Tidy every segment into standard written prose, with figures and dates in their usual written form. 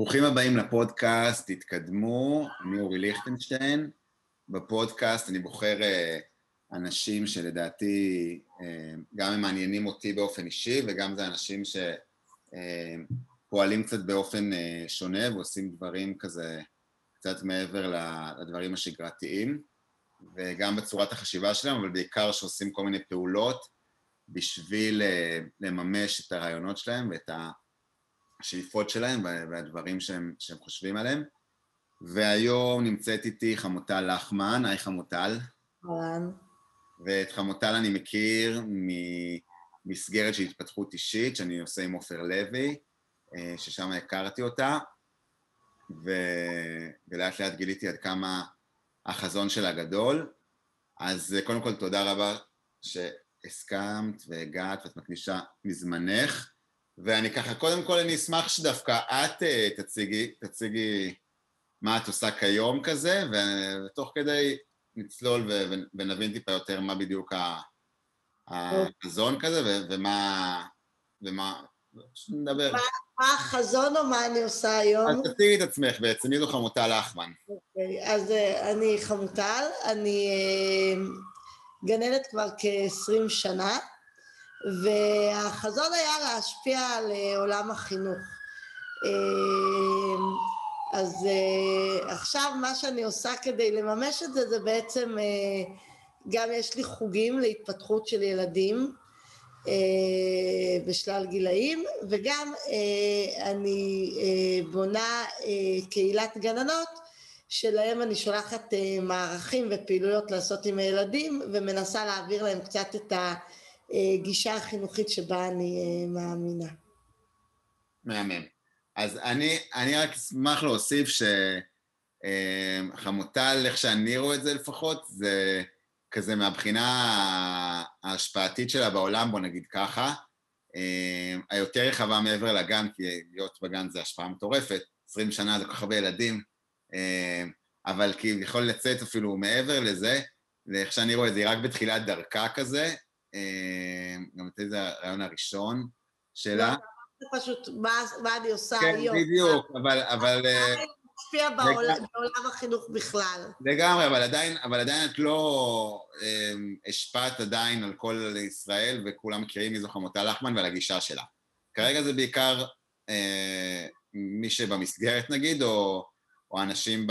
ברוכים הבאים לפודקאסט, תתקדמו, אני אורי ליכטנשטיין. בפודקאסט אני בוחר אנשים שלדעתי גם הם מעניינים אותי באופן אישי, וגם זה אנשים שפועלים קצת באופן שונה, ועושים דברים כזה קצת מעבר לדברים השגרתיים, וגם בצורת החשיבה שלהם, אבל בעיקר שעושים כל מיני פעולות בשביל לממש את הרעיונות שלהם ואת השאיפות שלהם והדברים שהם חושבים עליהם. והיום נמצאת איתי חמוטל לחמן. היי חמוטל. אהלן. ואת חמוטל אני מכיר ממסגרת של התפתחות אישית, שאני עושה עם עופר לוי, ששם הכרתי אותה, ולאט לאט גיליתי עד כמה החזון שלה גדול. אז קודם כל תודה רבה שהסכמת והגעת ואת מקדישה מזמנך. ואני ככה, קודם כל אני אשמח שדווקא את תציגי מה את עושה כיום כזה, ותוך כדי נצלול ונבין טיפה יותר מה בדיוק החזון כזה, ומה נדבר. מה החזון או מה אני עושה היום? אז תציגי את עצמך בעצם, מי זו חמוטל לחמן? אז אני חמוטל, אני גננת כבר כ-20 שנה, והחזון היה להשפיע על עולם החינוך. אז עכשיו מה שאני עושה כדי לממש את זה, זה בעצם גם יש לי חוגים להתפתחות של ילדים בשלל גילאים, וגם אני בונה קהילת גננות, שלהם אני שולחת מערכים ופעילויות לעשות עם הילדים, ומנסה להעביר להם קצת את הגישה החינוכית שבה אני מאמינה. מהמם. אז אני רק אשמח להוסיף שחמוטל, איך שאני רואה את זה לפחות, זה כזה מהבחינה ההשפעתית שלה בעולם, בוא נגיד ככה, היותר רחבה מעבר לגן, כי להיות בגן זה השפעה מטורפת, 20 שנה זה כל כך הרבה ילדים, אבל כי יכול לצאת אפילו מעבר לזה, ואיך שאני רואה את זה, היא רק בתחילת דרכה כזה, גם את זה הרעיון הראשון שלה. זה פשוט מה אני עושה כן, היום. כן, בדיוק, אבל משפיע בעולם החינוך בכלל. לגמרי, אבל עדיין את לא השפעת עדיין על כל ישראל, וכולם מכירים מי זו חמוטל לחמן ועל הגישה שלה. כרגע זה בעיקר מי שבמסגרת נגיד, או אנשים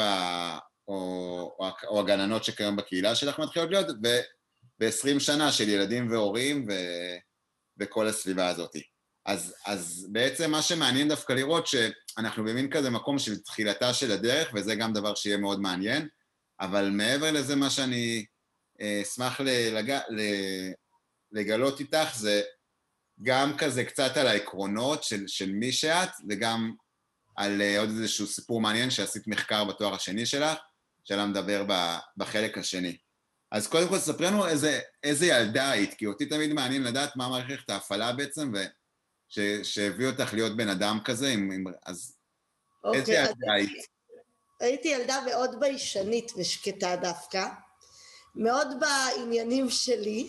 או הגננות שכיום בקהילה שלך מתחילות להיות, ב-20 שנה של ילדים והורים וכל הסביבה הזאת. אז בעצם מה שמעניין דווקא לראות שאנחנו במין כזה מקום של תחילתה של הדרך, וזה גם דבר שיהיה מאוד מעניין, אבל מעבר לזה מה שאני אשמח לגלות איתך, זה גם כזה קצת על העקרונות של מי שאת, וגם על עוד איזשהו סיפור מעניין שעשית מחקר בתואר השני שלך, שעליו מדבר בחלק השני. אז קודם כל ספרי לנו איזה ילדה היית, כי אותי תמיד מעניין לדעת מה מערכת ההפעלה בעצם, שהביא אותך להיות בן אדם כזה, אז איזה ילדה היית? הייתי ילדה מאוד ביישנית ושקטה דווקא, מאוד בעניינים שלי,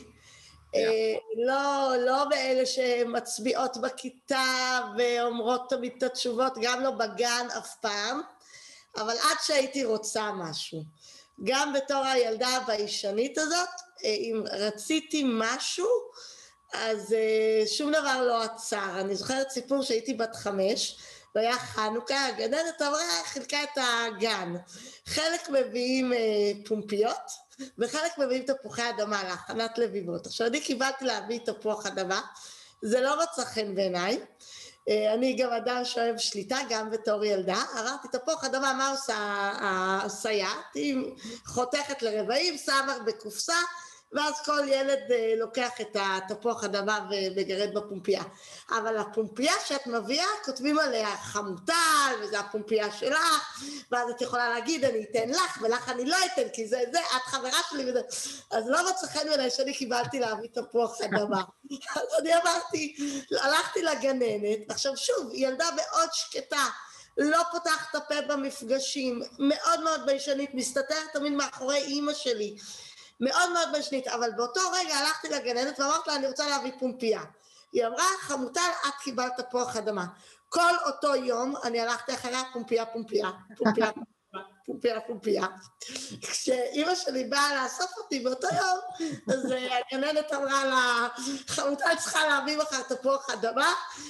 לא באלה שמצביעות בכיתה ואומרות תמיד את התשובות, גם לא בגן אף פעם, אבל עד שהייתי רוצה משהו. גם בתור הילדה הביישנית הזאת, אם רציתי משהו, אז שום דבר לא עצר. אני זוכרת סיפור שהייתי בת 5, והיה חנוכה, הגננת אמרה, חילקה את הגן. חלק מביאים פומפיות, וחלק מביאים תפוחי אדמה להכנת לביבות. עכשיו אני קיבלתי להביא תפוח אדמה, זה לא מצא חן בעיניי. אני גם אדם שאוהב שליטה, גם בתור ילדה. אמרתי, תפוח אדמה, מה עושה הסייעת? היא חותכת לרבעים, שמה בקופסה, ואז כל ילד לוקח את התפוח אדמה ומגרד בפומפייה. אבל הפומפייה שאת מביאה, כותבים עליה חמוטל, וזה הפומפייה שלך, ואז את יכולה להגיד, אני אתן לך, ולך אני לא אתן, כי זה, את חברה שלי, וזה. אז לא מצא חן בעיניי שאני קיבלתי להביא תפוח אדמה. אז אני אמרתי, הלכתי לגננת, עכשיו שוב, ילדה מאוד שקטה, לא פותחת את הפה במפגשים, מאוד מאוד ביישנית, מסתתרת תמיד מאחורי אימא שלי, מאוד מאוד ביישנית, אבל באותו רגע הלכתי לגננת ואמרתי לה, אני רוצה להביא פומפייה. היא אמרה, חמוטל, את קיבלת תפוח אדמה. כל אותו יום אני הלכתי אחריה פומפיה, פומפיה, פומפיה, פומפיה, פומפיה. כשאימא שלי באה לאסוף אותי באותו יום, אז הגננת אמרה לה, חמותה צריכה להביא מחר תפוח אדמה,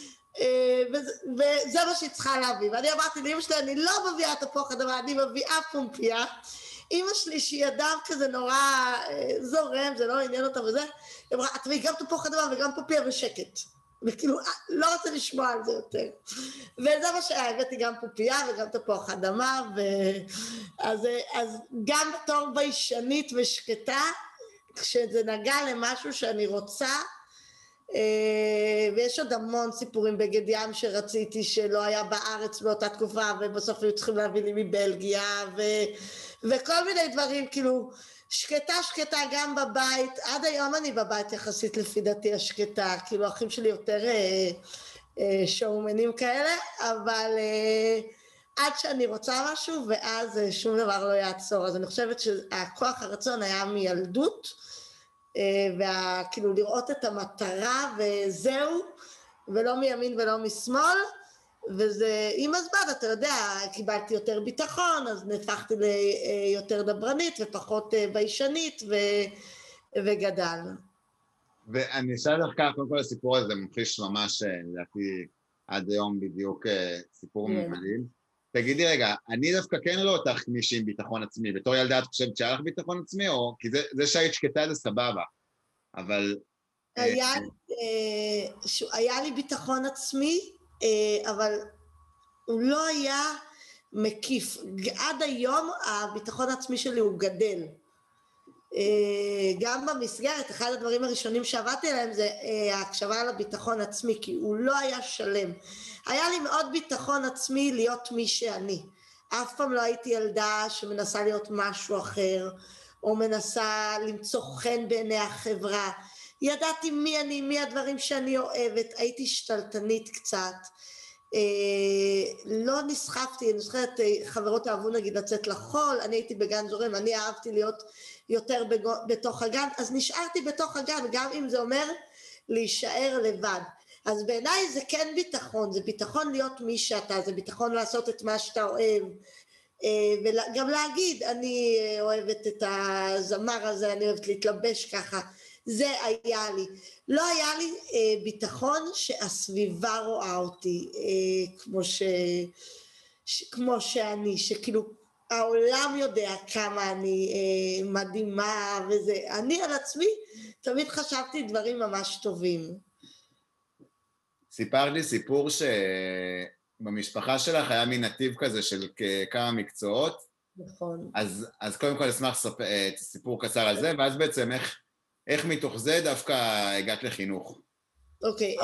וזה מה שהיא צריכה להביא. ואני אמרתי לאמא שלי, אני לא מביאה תפוח אדמה, אני מביאה פומפיה. אמא שלי, שהיא אדם כזה נורא זורם, זה לא עניין אותה וזה, היא אמרה, את מביאה גם תפוח אדמה וגם פומפיה ושקט. וכאילו, לא רוצה לשמוע על זה יותר. וזה מה שהיה, הבאתי גם פומפיה וגם תפוח אדמה, אז גם בתור ביישנית ושקטה, כשזה נגע למשהו שאני רוצה, ויש עוד המון סיפורים בגד ים שרציתי שלא היה בארץ באותה תקופה, ובסוף היו צריכים להביא לי מבלגיה, וכל מיני דברים, כאילו, שקטה גם בבית, עד היום אני בבית יחסית לפי דעתי השקטה, כאילו האחים שלי יותר שואומנים כאלה, אבל עד שאני רוצה משהו, ואז שום דבר לא יעצור, אז אני חושבת שהכוח הרצון היה מילדות, וכאילו לראות את המטרה וזהו, ולא מימין ולא משמאל, וזה עם הזמן, אתה יודע, קיבלתי יותר ביטחון, אז נהפכתי ליותר דברנית ופחות ביישנית, וגדל. ואני אשאל לך ככה, קודם כל הסיפור הזה ממחיש ממש, לדעתי, עד היום בדיוק סיפור מדהים. תגידי רגע, אני דווקא כן לא אותך מישהי עם ביטחון עצמי, בתור ילדה את חושבת שהיה לך ביטחון עצמי, או כי זה שהיית שקטה זה סבבה, אבל... היה לי ביטחון עצמי, אבל הוא לא היה מקיף. עד היום הביטחון העצמי שלי הוא גדל. גם במסגרת, אחד הדברים הראשונים שעבדתי עליהם זה ההקשבה על הביטחון עצמי, כי הוא לא היה שלם. היה לי מאוד ביטחון עצמי להיות מי שאני. אף פעם לא הייתי ילדה שמנסה להיות משהו אחר, או מנסה למצוא חן בעיני החברה. ידעתי מי אני, מי הדברים שאני אוהבת, הייתי השתלטנית קצת. לא נסחפתי, אני זוכרת, חברות אהבו נגיד לצאת לחול, אני הייתי בגן זורם, אני אהבתי להיות יותר בתוך הגן, אז נשארתי בתוך הגן, גם אם זה אומר להישאר לבד. אז בעיניי זה כן ביטחון, זה ביטחון להיות מי שאתה, זה ביטחון לעשות את מה שאתה אוהב, וגם להגיד, אני אוהבת את הזמר הזה, אני אוהבת להתלבש ככה, זה היה לי. לא היה לי ביטחון שהסביבה רואה אותי, כמו שאני, שכאילו העולם יודע כמה אני מדהימה וזה. אני על עצמי תמיד חשבתי דברים ממש טובים. סיפרת לי סיפור שבמשפחה שלך היה מין נתיב כזה של כמה מקצועות. נכון. אז קודם כל אשמח סיפור קצר על זה, ואז בעצם איך מתוך זה דווקא הגעת לחינוך? אוקיי.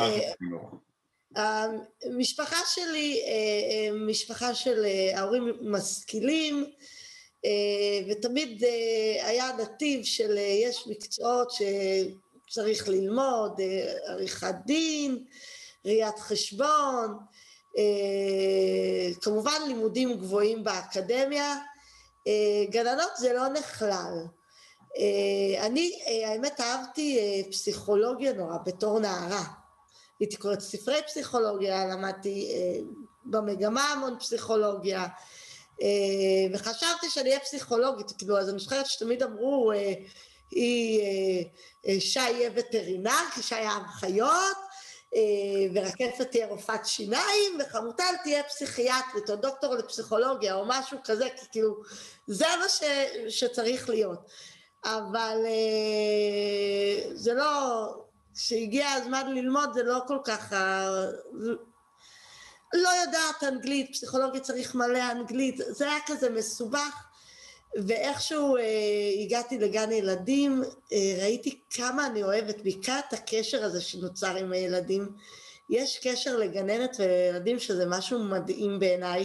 המשפחה שלי, משפחה של ההורים משכילים, ותמיד היה נתיב של יש מקצועות שצריך ללמוד, עריכת דין, ראיית חשבון, כמובן לימודים גבוהים באקדמיה, גננות זה לא נכלל. אני האמת אהבתי פסיכולוגיה נורא בתור נערה, הייתי קוראת ספרי פסיכולוגיה, למדתי במגמה המון פסיכולוגיה, וחשבתי שאני אהיה פסיכולוגית, כאילו, אז אני זוכרת שתמיד אמרו, שי יהיה וטרינר, כי שי היה חיות, ורקפת תהיה רופאת שיניים, וחמוטל תהיה פסיכיאטרית, או דוקטור לפסיכולוגיה, או משהו כזה, כי כאילו, זה מה שצריך להיות. אבל זה לא, כשהגיע הזמן ללמוד, זה לא כל כך, לא יודעת אנגלית, פסיכולוגיה צריך מלא אנגלית, זה היה כזה מסובך, ואיכשהו הגעתי לגן ילדים, ראיתי כמה אני אוהבת, בעיקר את הקשר הזה שנוצר עם הילדים, יש קשר לגננת וילדים שזה משהו מדהים בעיניי,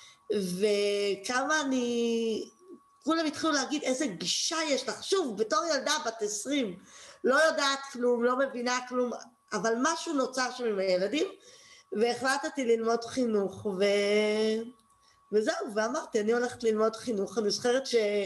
וכמה כולם התחילו להגיד איזה גישה יש לך, שוב, בתור ילדה בת 20, לא יודעת כלום, לא מבינה כלום, אבל משהו נוצר שם עם הילדים, והחלטתי ללמוד חינוך, וזהו, ואמרתי, אני הולכת ללמוד חינוך, אני זוכרת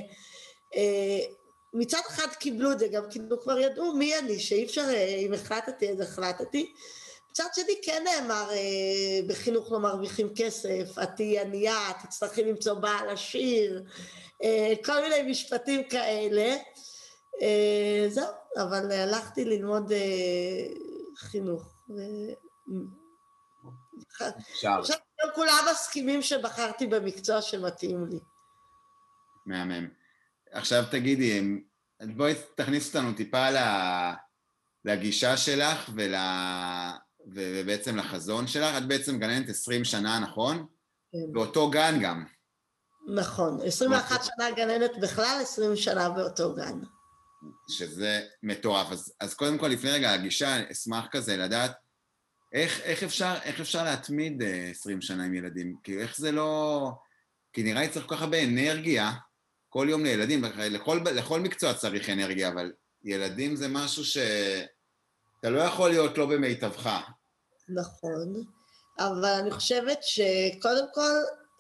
שמצד אחד קיבלו את זה, גם כאילו כבר ידעו מי אני, שאי אפשר, אם החלטתי, אז החלטתי, מצד שני כן נאמר, בחינוך לא מרוויחים כסף, את תהיי ענייה, תצטרכי למצוא בעל עשיר, כל מיני משפטים כאלה. זהו, אבל הלכתי ללמוד חינוך. עכשיו כולם מסכימים שבחרתי במקצוע שמתאים לי. מהמם. עכשיו תגידי, בואי תכניס אותנו טיפה לגישה שלך ובעצם לחזון שלך. את בעצם גננת 20 שנה, נכון? כן. באותו גן גם. נכון, 21 שנה גננת בכלל, 20 שנה באותו גן. שזה מטורף. אז קודם כל, לפני רגע, הגישה, אשמח כזה לדעת, איך אפשר להתמיד 20 שנה עם ילדים? כי איך זה לא... כי נראה לי צריך כל כך הרבה אנרגיה, כל יום לילדים, לכל מקצוע צריך אנרגיה, אבל ילדים זה משהו שאתה לא יכול להיות לא במיטבך. נכון, אבל אני חושבת שקודם כל,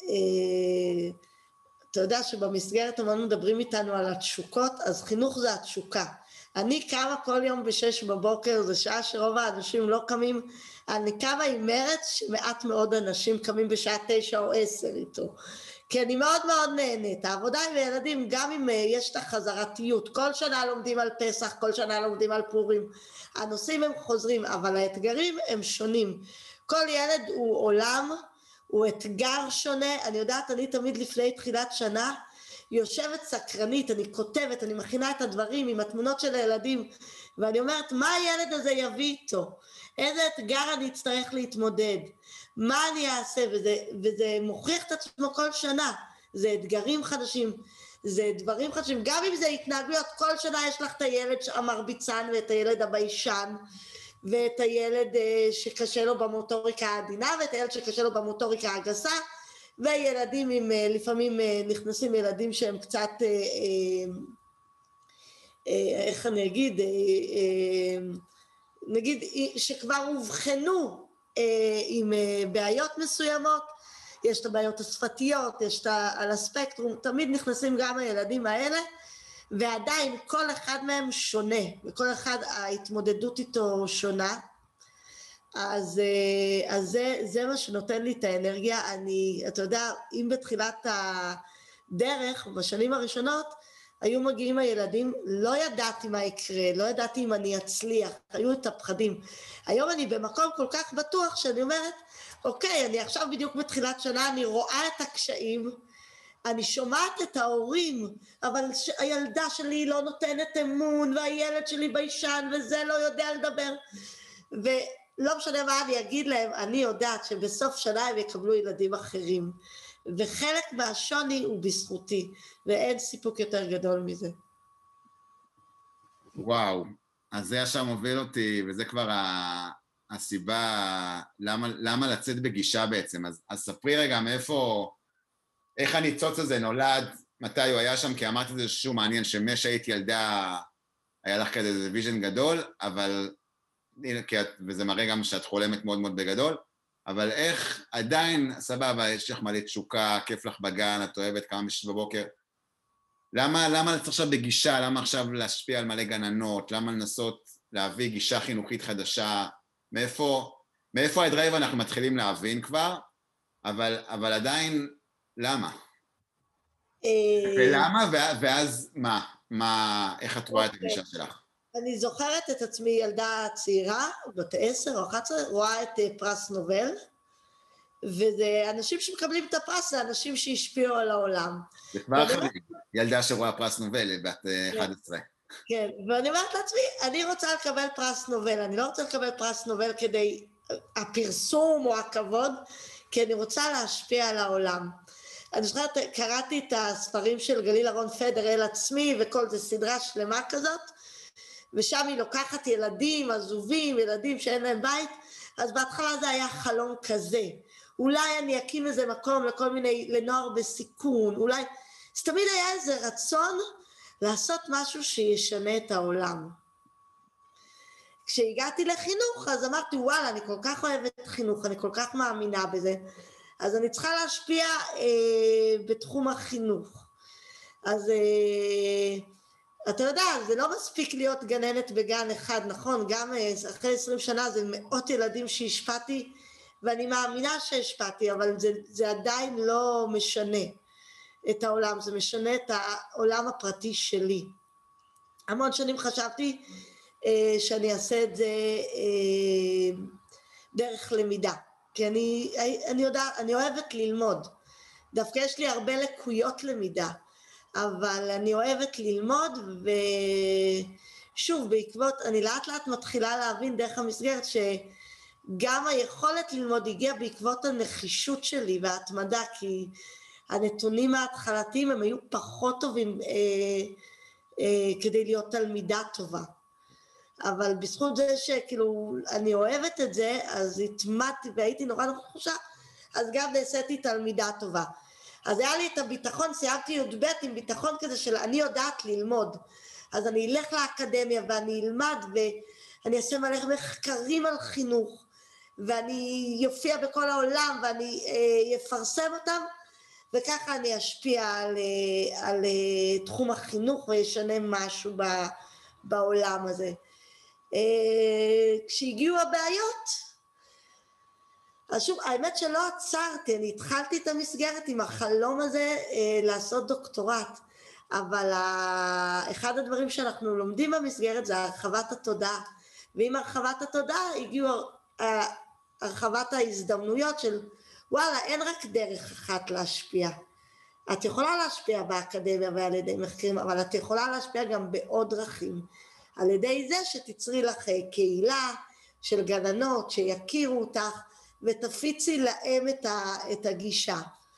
אתה יודע שבמסגרת המון מדברים איתנו על התשוקות, אז חינוך זה התשוקה. אני קמה כל יום ב6 בבוקר, זו שעה שרוב האנשים לא קמים, אני קמה עם מרץ שמעט מאוד אנשים קמים בשעה 9 או 10 איתו. כי אני מאוד מאוד נהנית. העבודה עם הילדים, גם אם יש את החזרתיות, כל שנה לומדים על פסח, כל שנה לומדים על פורים, הנושאים הם חוזרים, אבל האתגרים הם שונים. כל ילד הוא עולם, הוא אתגר שונה. אני יודעת, אני תמיד לפני תחילת שנה, יושבת סקרנית, אני כותבת, אני מכינה את הדברים עם התמונות של הילדים, ואני אומרת, מה הילד הזה יביא איתו? איזה אתגר אני אצטרך להתמודד? מה אני אעשה? וזה מוכיח את עצמו כל שנה. זה אתגרים חדשים, זה דברים חדשים. גם אם זה התנהגויות, כל שנה יש לך את הילד המרביצן ואת הילד הביישן, ואת הילד שקשה לו במוטוריקה העדינה, ואת הילד שקשה לו במוטוריקה הגסה, וילדים עם, לפעמים נכנסים ילדים שהם קצת, איך אני אגיד, נגיד שכבר הובחנו עם בעיות מסוימות, יש את הבעיות השפתיות, יש את על הספקטרום, תמיד נכנסים גם הילדים האלה, ועדיין כל אחד מהם שונה, וכל אחד ההתמודדות איתו שונה, אז זה מה שנותן לי את האנרגיה. אתה יודע, אם בתחילת הדרך, בשנים הראשונות, היו מגיעים הילדים, לא ידעתי מה יקרה, לא ידעתי אם אני אצליח, היו את הפחדים. היום אני במקום כל כך בטוח שאני אומרת, אוקיי, אני עכשיו בדיוק בתחילת שנה, אני רואה את הקשיים, אני שומעת את ההורים, אבל הילדה שלי לא נותנת אמון, והילד שלי ביישן, וזה לא יודע לדבר, ולא משנה מה אני אגיד להם, אני יודעת שבסוף שנה הם יקבלו ילדים אחרים, וחלק מהשוני הוא בזכותי, ואין סיפוק יותר גדול מזה. וואו, אז זה עכשיו מוביל אותי, וזה כבר הסיבה למה לצאת בגישה בעצם. אז ספרי רגע מאיפה, איך הניצוץ הזה נולד, מתי הוא היה שם, כי אמרת את זה שהוא מעניין, שהיית ילדה, היה לך כזה איזה ויז'ן גדול, אבל, וזה מראה גם שאת חולמת מאוד מאוד בגדול, אבל איך עדיין, סבבה, יש לך מלא תשוקה, כיף לך בגן, את אוהבת כמה בשש בבוקר, למה לצאת עכשיו בגישה, למה עכשיו להשפיע על מלא גננות, למה לנסות להביא גישה חינוכית חדשה, מאיפה הדרייב אנחנו מתחילים להבין כבר, אבל עדיין, למה? ולמה, ואז מה, איך את רואה את הגישה שלך? אני זוכרת את עצמי ילדה צעירה, בת 10 או 11, רואה את פרס נובל, וזה אנשים שמקבלים את הפרס, זה אנשים שהשפיעו על העולם. זה כבר חריג, ילדה שרואה פרס נובל, בת 11. כן, ואני אומרת לעצמי, אני רוצה לקבל פרס נובל, אני לא רוצה לקבל פרס נובל כדי הפרסום או הכבוד, כי אני רוצה להשפיע על העולם. אני זוכרת, קראתי את הספרים של גליל אהרון פדר, אל עצמי, וכל זה סדרה שלמה כזאת, ושם היא לוקחת ילדים עזובים, ילדים שאין להם בית, אז בהתחלה זה היה חלום כזה. אולי אני אקים איזה מקום לכל מיני, לנוער בסיכון, אולי, אז תמיד היה איזה רצון לעשות משהו שישנה את העולם. כשהגעתי לחינוך, אז אמרתי, וואלה, אני כל כך אוהבת חינוך, אני כל כך מאמינה בזה, אז אני צריכה להשפיע בתחום החינוך. אז אתה יודע, זה לא מספיק להיות גננת בגן אחד, נכון? גם אחרי 20 שנה זה מאות ילדים שהשפעתי, ואני מאמינה שהשפעתי, אבל זה עדיין לא משנה את העולם, זה משנה את העולם הפרטי שלי. המון שנים חשבתי שאני אעשה את זה דרך למידה, כי אני אוהבת ללמוד. דווקא יש לי הרבה לקויות למידה, אבל אני אוהבת ללמוד, ושוב, אני לאט לאט מתחילה להבין דרך המסגרת שגם היכולת ללמוד הגיעה בעקבות הנחישות שלי וההתמדה, כי הנתונים ההתחלתיים הם היו פחות טובים כדי להיות תלמידה טובה. אבל בזכות זה שכאילו אני אוהבת את זה, אז התמדתי והייתי נורא נחושה, אז גם נעשיתי תלמידה טובה. אז היה לי את הביטחון, סיימתי י"ב עם ביטחון כזה של אני יודעת ללמוד. אז אני אלך לאקדמיה ואני אלמד ואני אעשה מלא מחקרים על חינוך, ואני יופיע בכל העולם ואני יפרסם אותם, וככה אני אשפיע על תחום החינוך וישנה משהו בעולם הזה. כשהגיעו הבעיות, אז שוב, האמת שלא עצרתי, אני התחלתי את המסגרת עם החלום הזה לעשות דוקטורט, אבל אחד הדברים שאנחנו לומדים במסגרת זה הרחבת התודעה, ועם הרחבת התודעה הגיעו הרחבת ההזדמנויות של וואלה, אין רק דרך אחת להשפיע. את יכולה להשפיע באקדמיה ועל ידי מחקרים, אבל את יכולה להשפיע גם בעוד דרכים, על ידי זה שתצרי לך קהילה של גננות שיכירו אותך, ותפיצי להם את הגישה.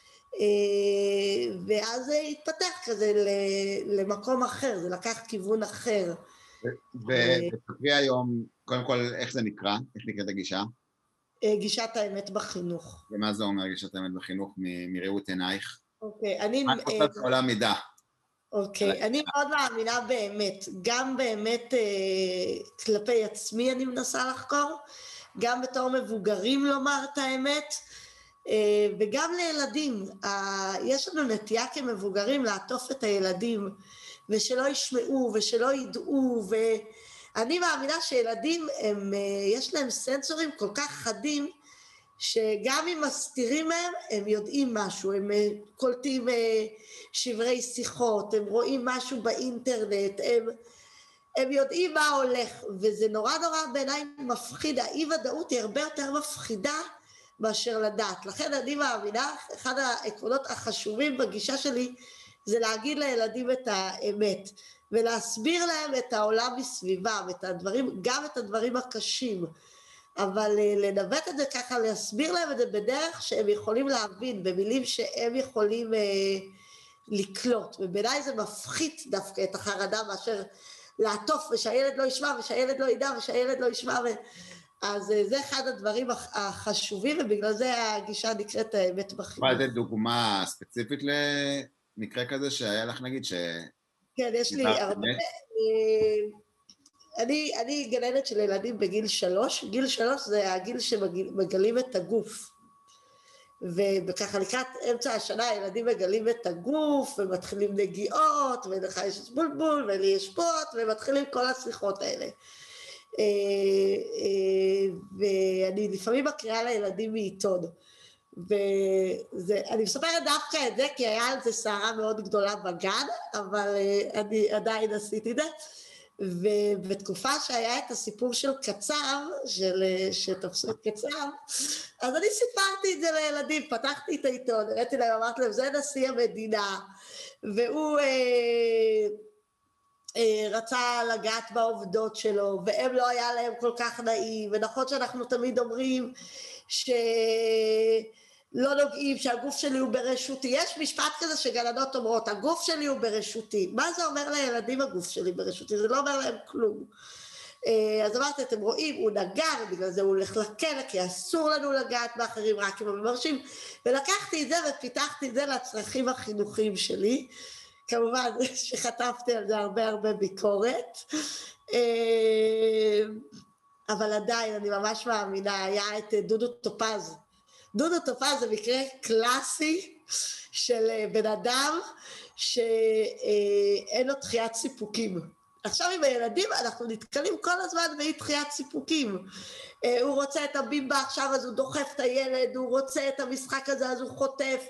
ואז זה התפתח כזה למקום אחר, זה לקח כיוון אחר. ותקריא היום, קודם כל, איך זה נקרא? איך נקראת הגישה? גישת האמת בחינוך. ומה זה אומר גישת האמת בחינוך מראות עינייך? אוקיי, מה את עושה בעולם מידע? אוקיי, אני מאוד מאמינה באמת, גם באמת כלפי עצמי אני מנסה לחקור, גם בתור מבוגרים לומר את האמת, וגם לילדים. יש לנו נטייה כמבוגרים לעטוף את הילדים, ושלא ישמעו ושלא ידעו, ואני מאמינה שילדים יש להם סנסורים כל כך חדים, שגם אם מסתירים מהם, הם יודעים משהו, הם קולטים שברי שיחות, הם רואים משהו באינטרנט, הם יודעים מה הולך, וזה נורא נורא בעיניי מפחיד, האי ודאות היא הרבה יותר מפחידה מאשר לדעת. לכן אני מאמינה, אחד העקרונות החשובים בגישה שלי, זה להגיד לילדים את האמת, ולהסביר להם את העולם מסביבם, גם את הדברים הקשים, אבל לנווט את זה ככה, להסביר להם את זה בדרך שהם יכולים להבין, במילים שהם יכולים לקלוט, ובעיניי זה מפחית דווקא את החרדה מאשר לעטוף ושהילד לא ישמע ושהילד לא ידע ושהילד לא ישמע, אז זה אחד הדברים החשובים, ובגלל זה הגישה נקראת האמת בחינוך. יכולה לתת דוגמה ספציפית למקרה כזה שהיה לך נגיד כן, יש לי הרבה. אני גננת של ילדים בגיל 3, גיל 3 זה הגיל שמגלים את הגוף, וככה לקראת אמצע השנה הילדים מגלים את הגוף, ומתחילים נגיעות, ולך יש בולבול, ולי יש פוט, ומתחילים כל השיחות האלה. ואני לפעמים מקריאה לילדים מעיתון, ואני מספרת דווקא את זה, כי היה על זה סערה מאוד גדולה בגן, אבל אני עדיין עשיתי את זה, ובתקופה שהיה את הסיפור של קצב, שתפסו את קצב, אז אני סיפרתי את זה לילדים, פתחתי את העיתון, הראיתי להם, אמרתי להם, זה נשיא המדינה, והוא רצה לגעת בעובדות שלו, והם לא היה להם כל כך נעים, ונכון שאנחנו תמיד אומרים לא נוגעים, שהגוף שלי הוא ברשותי. יש משפט כזה שגננות אומרות, הגוף שלי הוא ברשותי. מה זה אומר לילדים הגוף שלי ברשותי? זה לא אומר להם כלום. אז אמרתי, אתם רואים, הוא נגר, בגלל זה הוא הולך לכלא, כי אסור לנו לגעת באחרים, רק אם הם מרשים. ולקחתי את זה ופיתחתי את זה לצרכים החינוכיים שלי. כמובן שחטפתי על זה הרבה ביקורת. אבל עדיין, אני ממש מאמינה, היה את דודו טופז. דודו טופז זה מקרה קלאסי של בן אדם שאין לו דחיית סיפוקים. עכשיו עם הילדים אנחנו נתקלים כל הזמן באי דחיית סיפוקים. הוא רוצה את הבימבה עכשיו אז הוא דוחף את הילד, הוא רוצה את המשחק הזה אז הוא חוטף,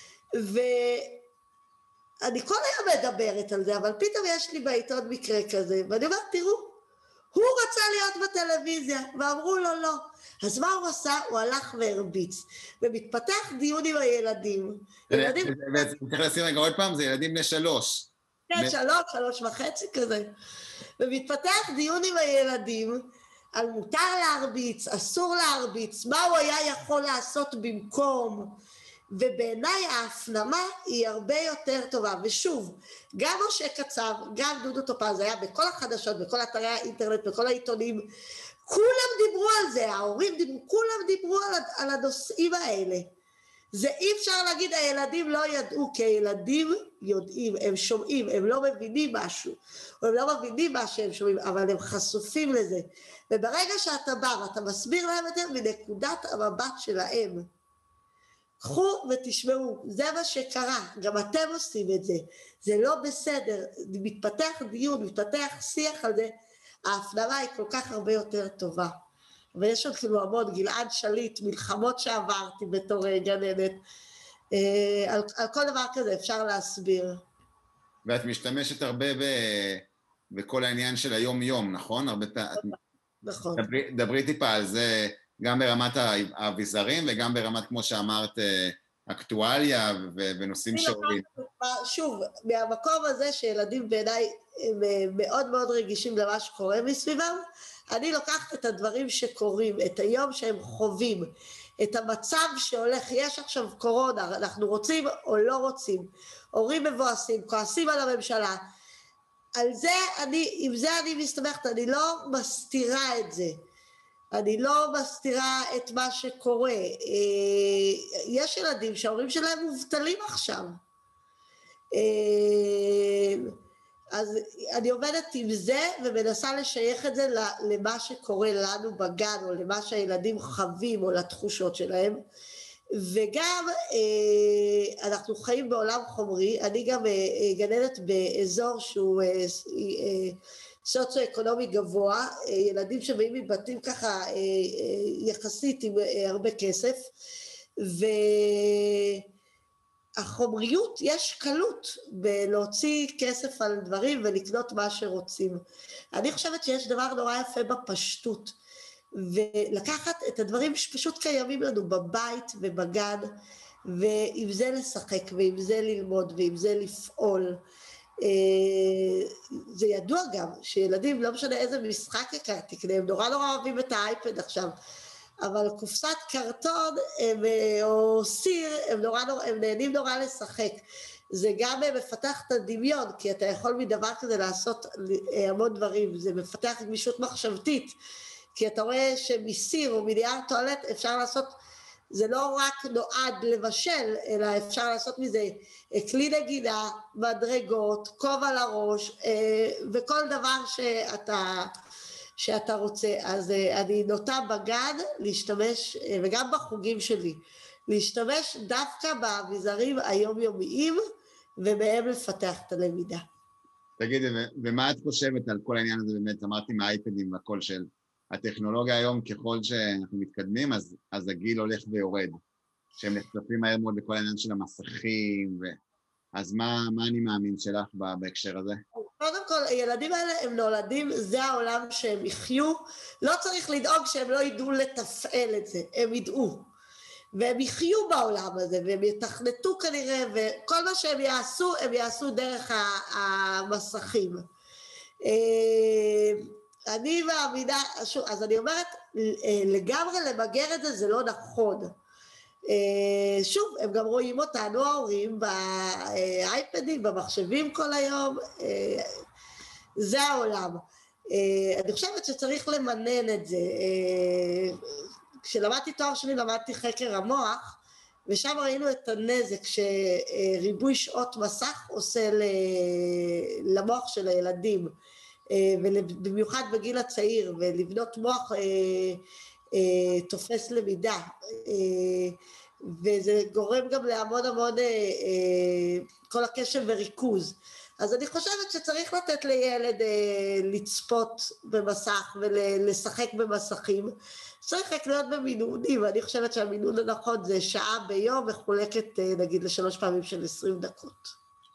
ואני כל היום מדברת על זה, אבל פתאום יש לי בעיתון מקרה כזה, ואני אומרת, תראו, הוא רצה להיות בטלוויזיה, ואמרו לו לא. אז מה הוא עשה? הוא הלך והרביץ. ומתפתח דיון עם הילדים. צריך לשים רגע עוד פעם, זה ילדים בני 3. כן, 3.5 כזה. ומתפתח דיון עם הילדים, על מותר להרביץ, אסור להרביץ, מה הוא היה יכול לעשות במקום, ובעיניי ההפנמה היא הרבה יותר טובה. ושוב, גם משה קצב, גם דודו טופז, היה בכל החדשות, בכל אתרי האינטרנט, בכל העיתונים, כולם דיברו על זה, ההורים דיברו, כולם דיברו על הנושאים האלה. זה אי אפשר להגיד, הילדים לא ידעו, כי הילדים יודעים, הם שומעים, הם לא מבינים משהו, או הם לא מבינים מה שהם שומעים, אבל הם חשופים לזה. וברגע שאתה בא, ואתה מסביר להם יותר מנקודת המבט שלהם, קחו ותשמעו, זה מה שקרה, גם אתם עושים את זה, זה לא בסדר, מתפתח דיון, מתפתח שיח על זה, ההפנמה היא כל כך הרבה יותר טובה. ויש עוד כאילו המון, גלעד שליט, מלחמות שעברתי בתור גננת, על כל דבר כזה אפשר להסביר. ואת משתמשת הרבה בכל העניין של היום-יום, נכון? נכון. דברי טיפה על זה, גם ברמת האביזרים וגם ברמת, כמו שאמרת, אקטואליה ונושאים שעורים. שוב, מהמקום הזה שילדים בעיניי מאוד מאוד רגישים למה שקורה מסביבם, אני לוקחת את הדברים שקורים, את היום שהם חווים, את המצב שהולך, יש עכשיו קורונה, אנחנו רוצים או לא רוצים, הורים מבואסים, כועסים על הממשלה, עם זה אני מסתמכת, אני לא מסתירה את זה. אני לא מסתירה את מה שקורה. יש ילדים שההורים שלהם מובטלים עכשיו. אז אני עובדת עם זה ומנסה לשייך את זה למה שקורה לנו בגן, או למה שהילדים חווים, או לתחושות שלהם. וגם אנחנו חיים בעולם חומרי, אני גם גננת באזור שהוא סוציו-אקונומי גבוה, ילדים שבאים מבתים ככה יחסית עם הרבה כסף, והחומריות יש קלות בלהוציא כסף על דברים ולקנות מה שרוצים. אני חושבת שיש דבר נורא יפה בפשטות, ולקחת את הדברים שפשוט קיימים לנו בבית ובגן, ועם זה לשחק, ועם זה ללמוד, ועם זה לפעול. זה ידוע גם שילדים, לא משנה איזה משחק תקנה, הם נורא אוהבים את האייפד עכשיו, אבל קופסת קרטון או סיר, הם נהנים נורא לשחק. זה גם מפתח את הדמיון, כי אתה יכול מדבר כזה לעשות המון דברים, זה מפתח גמישות מחשבתית, כי אתה רואה שמסיר או מנייר טואלט אפשר לעשות, זה לא רק נועד לבשל, אלא אפשר לעשות מזה כלי נגינה, מדרגות, כובע לראש, וכל דבר שאתה רוצה. אז אני נוטה בגן להשתמש, וגם בחוגים שלי, להשתמש דווקא באביזרים היומיומיים, ומהם לפתח את הלמידה. תגידי, ומה את חושבת על כל העניין הזה באמת? אמרתי מהאייפדים והכל של הטכנולוגיה היום, ככל שאנחנו מתקדמים, אז הגיל הולך ויורד, שהם נחשפים מהר מאוד בכל העניין של המסכים, אז מה אני מאמין שלך בהקשר הזה? קודם כל, הילדים האלה הם נולדים, זה העולם שהם יחיו, לא צריך לדאוג שהם לא ידעו לתפעל את זה, הם ידעו, והם יחיו בעולם הזה, והם יתכנתו כנראה, וכל מה שהם יעשו, הם יעשו דרך המסכים. אני מאמינה, אז אני אומרת, לגמרי למגר את זה, זה לא נכון. שוב, הם גם רואים אותנו, ההורים, באייפדים, במחשבים כל היום, זה העולם. אני חושבת שצריך למנן את זה. כשלמדתי תואר שני, למדתי חקר המוח, ושם ראינו את הנזק שריבוי שעות מסך עושה למוח של הילדים, ובמיוחד בגיל הצעיר, ולבנות מוח תופס למידה. וזה גורם גם להמון המון כל הקשב וריכוז. אז אני חושבת שצריך לתת לילד לצפות במסך ולשחק במסכים, צריך רק להיות במינונים, ואני חושבת שהמינון הנכון זה שעה ביום, מחולקת נגיד ל3 פעמים של 20 דקות.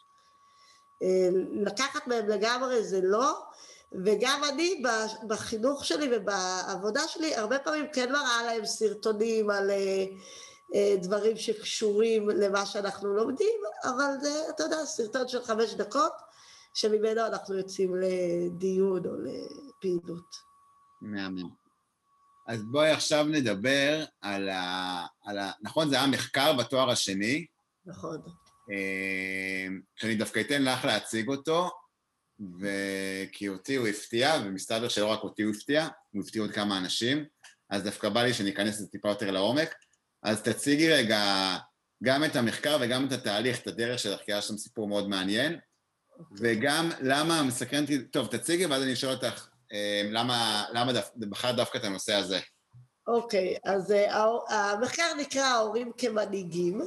לקחת מהם לגמרי זה לא, וגם אני בחינוך שלי ובעבודה שלי, הרבה פעמים כן מראה להם סרטונים על דברים שקשורים למה שאנחנו לומדים, אבל זה, אתה יודע, סרטון של 5 דקות, שממנו אנחנו יוצאים לדיון או לפעילות. מהמם. אז בואי עכשיו נדבר נכון, זה היה מחקר בתואר השני. נכון. שאני דווקא אתן לך להציג אותו, וכי אותי הוא הפתיע, ומסתבר שלא רק אותי הוא הפתיע עוד כמה אנשים, אז דווקא בא לי שניכנס לזה טיפה יותר לעומק. אז תציגי רגע גם את המחקר וגם את התהליך, את הדרך שלך, כי היה שם סיפור מאוד מעניין, וגם למה מסקרנתי, טוב, תציגי, ואז אני אשאל אותך, למה בחרת דווקא את הנושא הזה? אוקיי, אז המחקר נקרא ההורים כמנהיגים.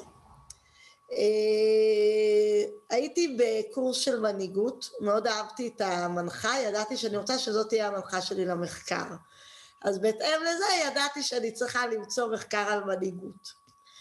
הייתי בקורס של מנהיגות, מאוד אהבתי את המנחה, ידעתי שאני רוצה שזאת תהיה המנחה שלי למחקר. אז בהתאם לזה ידעתי שאני צריכה למצוא מחקר על מנהיגות.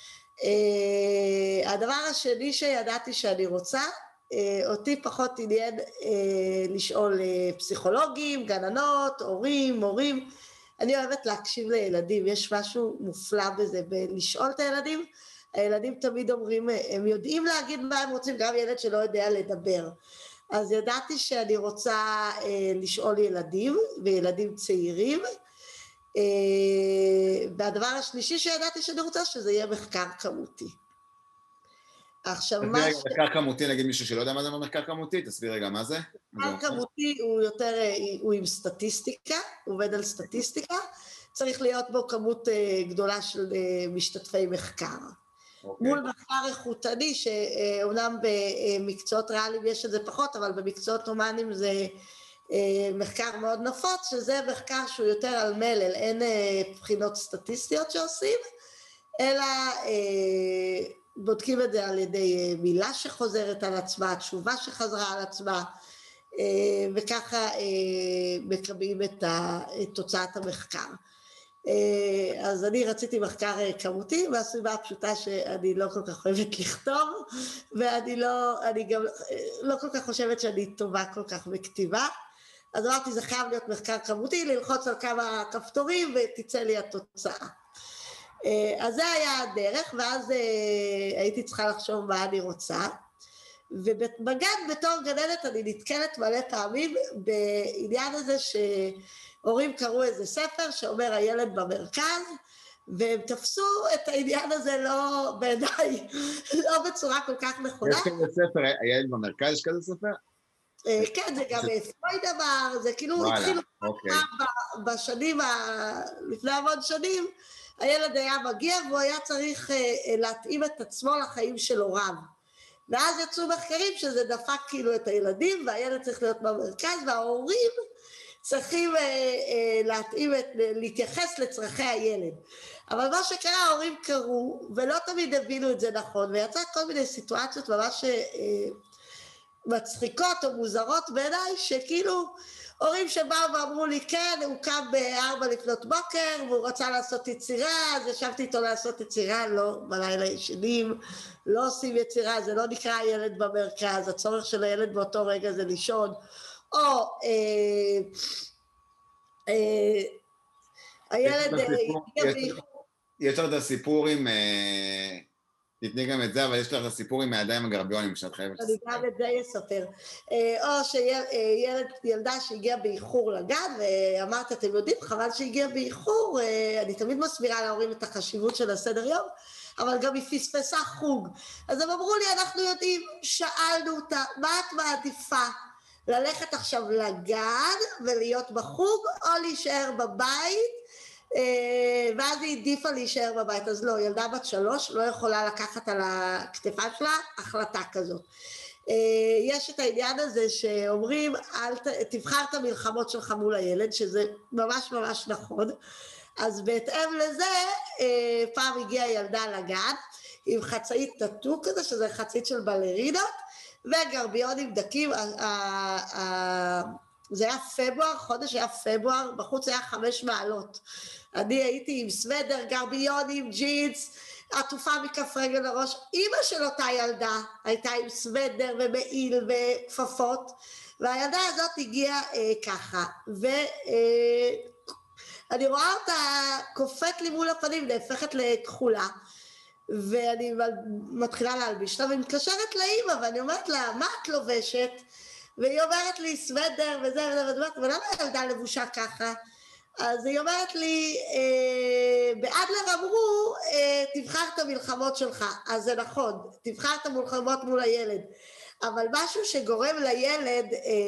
הדבר השני שידעתי שאני רוצה, אותי פחות עניין לשאול פסיכולוגים, גננות, הורים, מורים. אני אוהבת להקשיב לילדים, יש משהו מופלא בזה, בלשאול את הילדים. הילדים תמיד אומרים, הם יודעים להגיד מה הם רוצים, גם ילד שלא יודע לדבר. אז ידעתי שאני רוצה לשאול ילדים, וילדים צעירים. והדבר השלישי שידעתי שאני רוצה, שזה יהיה מחקר כמותי. עכשיו מה... מחקר כמותי, נגיד מישהו שלא יודע מה זה מחקר כמותי, תסביר רגע מה זה. מחקר כמותי הוא יותר, הוא עם סטטיסטיקה, הוא עובד על סטטיסטיקה, צריך להיות בו כמות גדולה של משתתפי מחקר. מול מחקר איכותני, שאומנם במקצועות ריאליים יש את זה פחות, אבל במקצועות הומניים זה מחקר מאוד נפוץ, שזה מחקר שהוא יותר על מלל, אין בחינות סטטיסטיות שעושים, אלא בודקים את זה על ידי מילה שחוזרת על עצמה, תשובה שחזרה על עצמה, וככה מקבלים את תוצאת המחקר. אז אני רציתי מחקר כמותי, והסיבה הפשוטה שאני לא כל כך אוהבת לכתוב, ואני גם לא כל כך חושבת שאני טובה כל כך בכתיבה, אז אמרתי, זה חייב להיות מחקר כמותי, ללחוץ על כמה כפתורים ותצא לי התוצאה. אז זה היה הדרך, ואז הייתי צריכה לחשוב מה אני רוצה, ובגן בתור גננת אני נתקלת מלא פעמים בעניין הזה שהורים קראו איזה ספר שאומר הילד במרכז, והם תפסו את העניין הזה לא בעיניי, לא בצורה כל כך נכונה. יש כזה ספר, הילד במרכז יש כזה ספר? כן, זה גם פרויד אמר, זה כאילו התחילו בשנים, לפני המון שנים, הילד היה מגיע והוא היה צריך להתאים את עצמו לחיים של הוריו. ואז יצאו מחקרים שזה דפק כאילו את הילדים, והילד צריך להיות במרכז, וההורים צריכים להתייחס לצרכי הילד. אבל מה שקרה, ההורים קראו, ולא תמיד הבינו את זה נכון, ויצא כל מיני סיטואציות ממש מצחיקות או מוזרות בעיניי, שכאילו הורים שבאו ואמרו לי, כן, הוא קם ב4 לפנות בוקר, והוא רצה לעשות יצירה, אז ישבתי איתו לעשות יצירה, לא, בלילה ישנים, לא עושים יצירה, זה לא נקרא ילד במרכז, הצורך של הילד באותו רגע זה לישון, או הילד... יש לך את הסיפור עם... תתני גם את זה, אבל יש לך את הסיפור עם הידיים הגרביונים שאת חייבת לספר. אני גם את זה אספר. או שילדה שהגיעה באיחור לגן, ואמרת, אתם יודעים, חבל שהגיעה באיחור, אני תמיד מסבירה להורים את החשיבות של הסדר יום, אבל גם היא פספסה חוג. אז הם אמרו לי, אנחנו יודעים, שאלנו אותה, מה את מעדיפה? ללכת עכשיו לגן ולהיות בחוג, או להישאר בבית, ואז היא העדיפה להישאר בבית. אז לא, ילדה בת 3 לא יכולה לקחת על הכתפיים שלה החלטה כזאת. יש את העניין הזה שאומרים, תבחר את המלחמות שלך מול הילד, שזה ממש ממש נכון, אז בהתאם לזה, פעם הגיעה ילדה לגן, עם חצאית טאטו כזה, שזה חצאית של בלרינות, וגרביונים דקים, זה היה פברואר, חודש היה פברואר, בחוץ היה 5 מעלות. אני הייתי עם סוודר, גרביונים, ג'ינס, עטופה מכף רגל לראש. אמא של אותה ילדה הייתה עם סוודר ומעיל וכפפות, והילדה הזאת הגיעה ככה, ואני רואה אותה קופאת לי מול הפנים, נהפכת לכחולה, ואני מתחילה להלביש. עכשיו, אני מתקשרת לאמא, ואני אומרת לה, מה את לובשת? והיא אומרת לי, סוודר וזה וזה וזה, ולמה הילדה לבושה ככה? אז היא אומרת לי, באדלר אמרו, תבחר את המלחמות שלך. אז זה נכון, תבחר את המלחמות מול הילד. אבל משהו שגורם לילד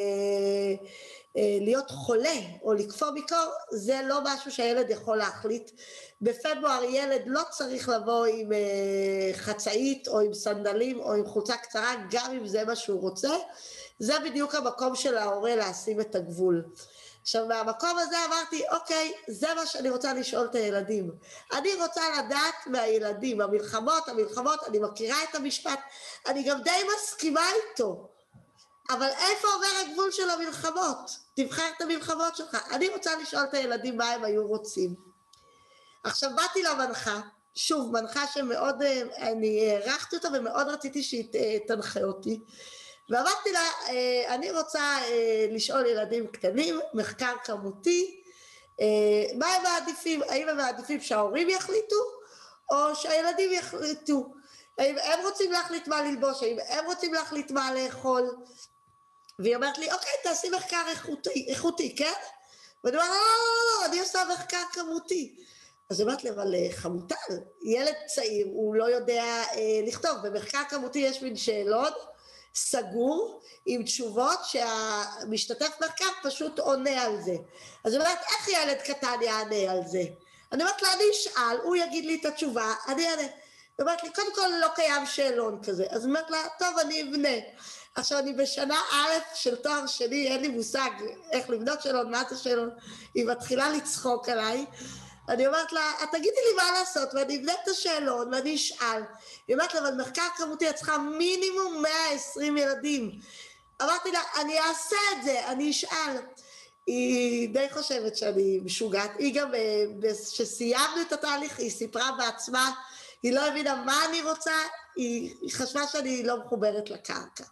להיות חולה או לקפוא מקור, זה לא משהו שהילד יכול להחליט. בפברואר ילד לא צריך לבוא עם חצאית או עם סנדלים או עם חולצה קצרה, גם אם זה מה שהוא רוצה. זה בדיוק המקום של ההורה לשים את הגבול. עכשיו, מהמקום הזה אמרתי, אוקיי, זה מה שאני רוצה לשאול את הילדים. אני רוצה לדעת מהילדים, המלחמות, אני מכירה את המשפט, אני גם די מסכימה איתו. אבל איפה עובר הגבול של המלחמות? תבחר את המלחמות שלך. אני רוצה לשאול את הילדים מה הם היו רוצים. עכשיו, באתי למנחה, שוב, מנחה שמאוד, אני הערכתי אותה ומאוד רציתי שהיא תנחה אותי. ואמרתי לה, אני רוצה לשאול ילדים קטנים, מחקר כמותי, מה הם מעדיפים? האם הם מעדיפים שההורים יחליטו, או שהילדים יחליטו? האם הם רוצים להחליט מה ללבוש, האם הם רוצים להחליט מה לאכול? והיא אומרת לי, אוקיי, תעשי מחקר איכותי, כן? ואני אומרת, לא, אני עושה מחקר כמותי. אז היא אומרת לי, אבל חמוטל, ילד צעיר, הוא לא יודע לכתוב, במחקר כמותי יש מין שאלון, סגור, עם תשובות שהמשתתף מחקר פשוט עונה על זה. אז אני אומרת, איך ילד קטן יענה על זה? אני אומרת לה, אני אשאל, הוא יגיד לי את התשובה, אני אענה. היא אומרת לי, קודם כל לא קיים שאלון כזה. אז אני אומרת לה, טוב, אני אבנה. עכשיו, אני בשנה א' של תואר שני, אין לי מושג איך לבנות שאלון, מה זה שאלון. היא מתחילה לצחוק עליי. אני אומרת לה, תגידי לי מה לעשות, ואני אבנה את השאלון, ואני אשאל. היא אומרת לה, אבל מחקר כמותי, את צריכה מינימום 120 ילדים. אמרתי לה, אני אעשה את זה, אני אשאל. היא די חושבת שאני משוגעת. היא גם, כשסיימנו את התהליך, היא סיפרה בעצמה, היא לא הבינה מה אני רוצה, היא חשבה שאני לא מחוברת לקרקע.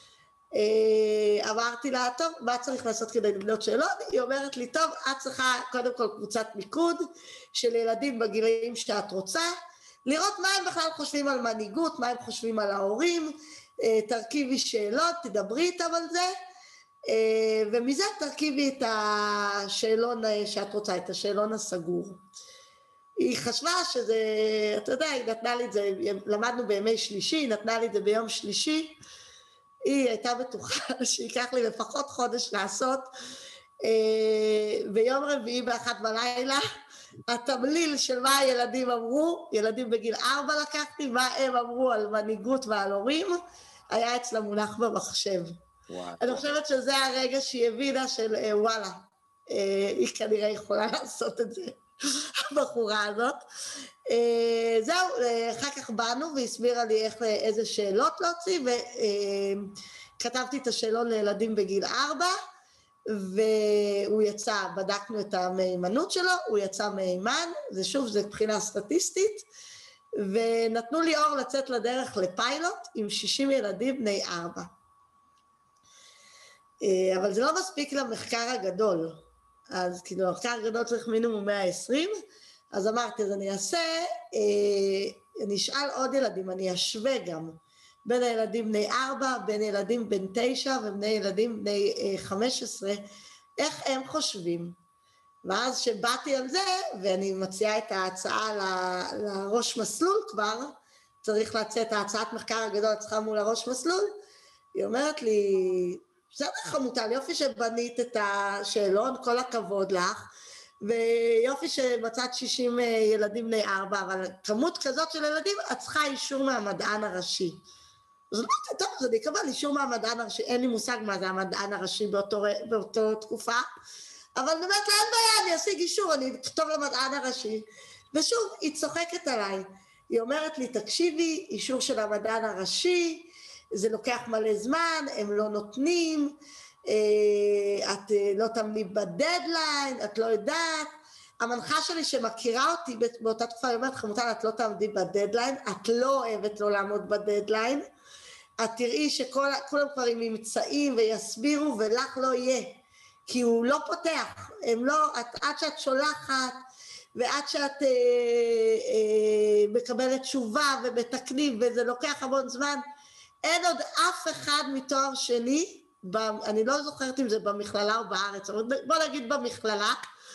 אמרתי לה, טוב, מה צריך לעשות כדי לבנות שאלות? היא אומרת לי, טוב, את צריכה קודם כל קבוצת מיקוד של ילדים בגילאים שאת רוצה, לראות מה הם בכלל חושבים על מנהיגות, מה הם חושבים על ההורים, תרכיבי שאלות, תדברי איתם על זה, ומזה תרכיבי את השאלון שאת רוצה, את השאלון הסגור. היא חשבה שזה, אתה יודע, היא נתנה לי את זה, למדנו בימי שלישי, היא נתנה לי את זה ביום שלישי, היא הייתה בטוחה שיקח לי לפחות חודש לעשות, ביום רביעי באחת בלילה, התמליל של מה הילדים אמרו, ילדים בגיל 4 לקחתי, מה הם אמרו על מנהיגות ועל הורים, היה אצלה מונח במחשב. אני חושבת שזה הרגע שהיא הבינה של וואלה, היא כנראה יכולה לעשות את זה, הבחורה הזאת. זהו, אחר כך באנו והסבירה לי איזה שאלות להוציא, וכתבתי את השאלון לילדים בגיל 4, והוא יצא, בדקנו את המהימנות שלו, הוא יצא מהימן, זה שוב, זה מבחינה סטטיסטית, ונתנו לי אור לצאת לדרך לפיילוט עם 60 ילדים בני 4. אבל זה לא מספיק למחקר הגדול, אז כאילו המחקר הגדול צריך מינימום 120, אז אמרתי, אז אני אעשה, אני אשאל עוד ילדים, אני אשווה גם, בין הילדים בני 4, בין ילדים בן 9 ובני ילדים בני 15, איך הם חושבים. ואז שבאתי על זה, ואני מציעה את ההצעה לראש מסלול כבר, צריך להציע את ההצעת מחקר הגדול, צריכה מול הראש מסלול, היא אומרת לי, בסדר חמוטל, יופי שבנית את השאלון, כל הכבוד לך, ויופי שמצאת 60 ילדים בני 4, אבל כמות כזאת של ילדים, את צריכה אישור מהמדען הראשי. אז אמרתי, טוב, אז אני אקבל אישור מהמדען הראשי, אין לי מושג מה זה המדען הראשי באותו תקופה, אבל אני אומרת לה, אין בעיה, אני אשיג אישור, אני אכתוב למדען הראשי. ושוב, היא צוחקת עליי. היא אומרת לי, תקשיבי, אישור של המדען הראשי, זה לוקח מלא זמן, הם לא נותנים, את לא תעמדי בדדליין, את לא יודעת. המנחה שלי שמכירה אותי באותה תקופה, היא אומרת, חמוטל, את לא תעמדי בדדליין, את לא אוהבת לא לעמוד בדדליין, את תראי שכולם כבר עם ממצאים ויסבירו, ולך לא יהיה, כי הוא לא פותח, הם לא, עד שאת שולחת, ועד שאת מקבלת תשובה ומתקנים, וזה לוקח המון זמן, אין עוד אף אחד מתואר שני, אני לא זוכרת אם זה במכללה או בארץ, אבל בוא נגיד במכללה,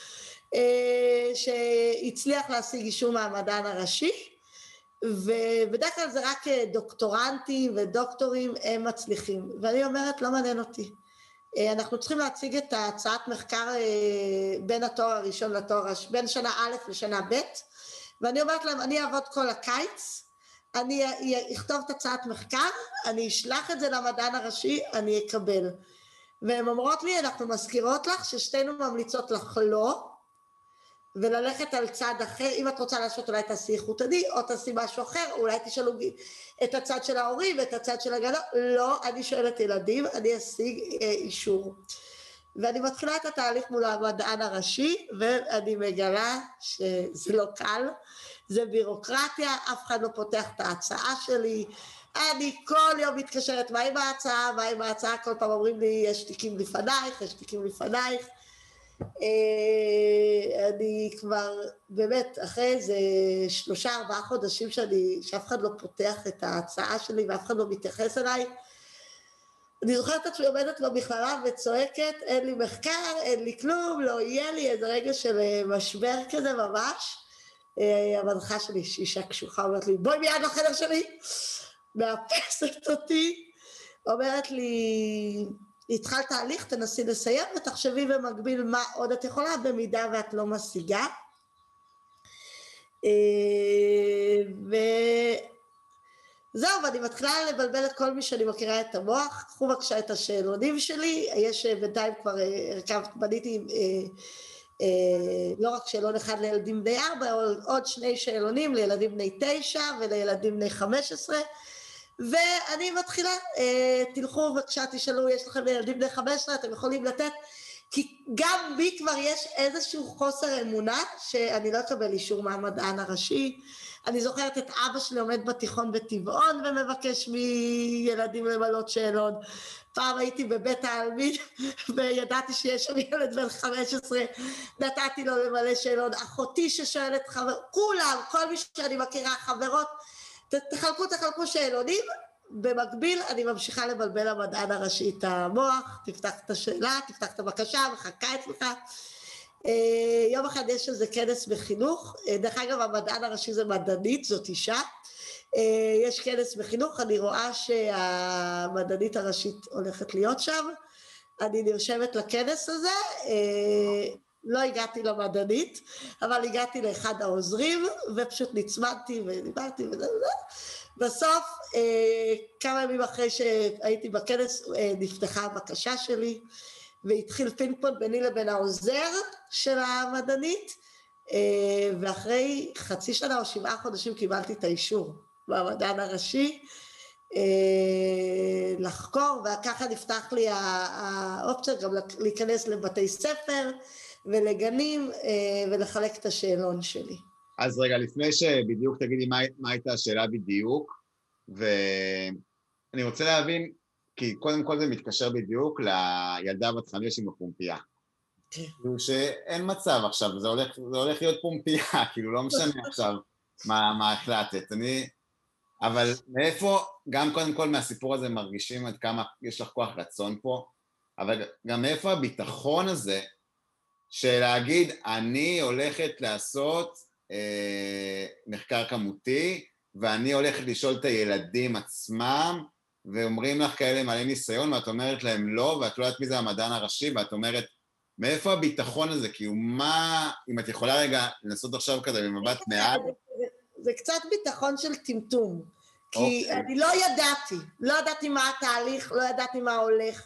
שהצליח להשיג אישור מהמדען הראשי, ובדרך כלל זה רק דוקטורנטים ודוקטורים הם מצליחים, ואני אומרת לא מעניין אותי, אנחנו צריכים להציג את הצעת מחקר בין התואר הראשון לתואר, בין שנה א' לשנה ב', ואני אומרת להם אני אעבוד כל הקיץ, אני אכתוב את הצעת מחקר, אני אשלח את זה למדען הראשי, אני אקבל, והן אומרות לי אנחנו מזכירות לך ששתינו ממליצות לך לא, וללכת על צד אחר, אם את רוצה לעשות אולי תעשי איכותני, או תעשי משהו אחר, אולי תשאלו את הצד של ההורים, את הצד של הגדול, לא, אני שואלת ילדים, אני אשיג אישור. ואני מתחילה את התהליך מול המדען הראשי, ואני מגלה שזה לא קל, זה בירוקרטיה, אף אחד לא פותח את ההצעה שלי, אני כל יום מתקשרת, מה עם ההצעה, כל פעם אומרים לי, יש תיקים לפנייך, אני כבר באמת אחרי איזה 3-4 חודשים שאף אחד לא פותח את ההצעה שלי ואף אחד לא מתייחס אליי, אני זוכרת את עצמי עומדת במכללה וצועקת, אין לי מחקר, אין לי כלום, לא יהיה לי איזה רגע של משבר כזה ממש, המנחה שלי שאישה קשוחה אומרת לי בואי מיד לחדר שלי, מאפסת אותי, אומרת לי התחלת תהליך, תנסי לסיים ותחשבי במקביל מה עוד את יכולה במידה ואת לא משיגה. וזהו, ואני מתחילה לבלבל את כל מי שאני מכירה את המוח, קחו בבקשה את השאלונים שלי, יש בינתיים כבר בניתי לא רק שאלון אחד לילדים בני 4, עוד 2 שאלונים לילדים בני 9 ולילדים בני 15, ואני מתחילה, תלכו בבקשה, תשאלו, יש לכם ילדים בני 15, אתם יכולים לתת, כי גם בי כבר יש איזשהו חוסר אמונה, שאני לא אקבל אישור מהמדען הראשי, אני זוכרת את אבא שלי עומד בתיכון בטבעון, ומבקש מילדים למלות שאלון, פעם הייתי בבית העלמין, וידעתי שיש שם ילד בן 15, נתתי לו למלא שאלון, אחותי ששואלת כולם, כל מי שאני מכירה, חברות, תחלקו שאלונים, במקביל אני ממשיכה לבלבל למדען הראשי את המוח, תפתח את השאלה, תפתח את הבקשה, מחכה אצלך. יום אחד יש איזה כנס בחינוך, דרך אגב המדען הראשי זה מדענית, זאת אישה, יש כנס בחינוך, אני רואה שהמדענית הראשית הולכת להיות שם, אני נרשמת לכנס הזה, לא הגעתי למדענית, אבל הגעתי לאחד העוזרים, ופשוט נצמדתי ודיברתי וזה. בסוף, כמה ימים אחרי שהייתי בכנס, נפתחה הבקשה שלי, והתחיל פינג פונג ביני לבין העוזר של המדענית, ואחרי חצי שנה או 7 חודשים קיבלתי את האישור במדען הראשי, לחקור, וככה נפתח לי האופציה גם להיכנס לבתי ספר ולגנים ולחלק את השאלון שלי. אז רגע, לפני שבדיוק תגידי מה הייתה השאלה בדיוק, ואני רוצה להבין, כי קודם כל זה מתקשר בדיוק לילדה בת 5 עם הפומפייה. כאילו שאין מצב עכשיו, זה הולך להיות פומפייה, כאילו לא משנה עכשיו מה החלטת. אבל מאיפה, גם קודם כל מהסיפור הזה מרגישים עד כמה יש לך כוח רצון פה, אבל גם מאיפה הביטחון הזה של להגיד, אני הולכת לעשות מחקר כמותי, ואני הולכת לשאול את הילדים עצמם, ואומרים לך כאלה מלא ניסיון, ואת אומרת להם לא, ואת לא יודעת מי זה המדען הראשי, ואת אומרת, מאיפה הביטחון הזה? כאילו מה, אם את יכולה רגע לנסות עכשיו כזה במבט מעט? זה קצת ביטחון של טמטום, כי אני לא ידעתי מה התהליך, לא ידעתי מה הולך.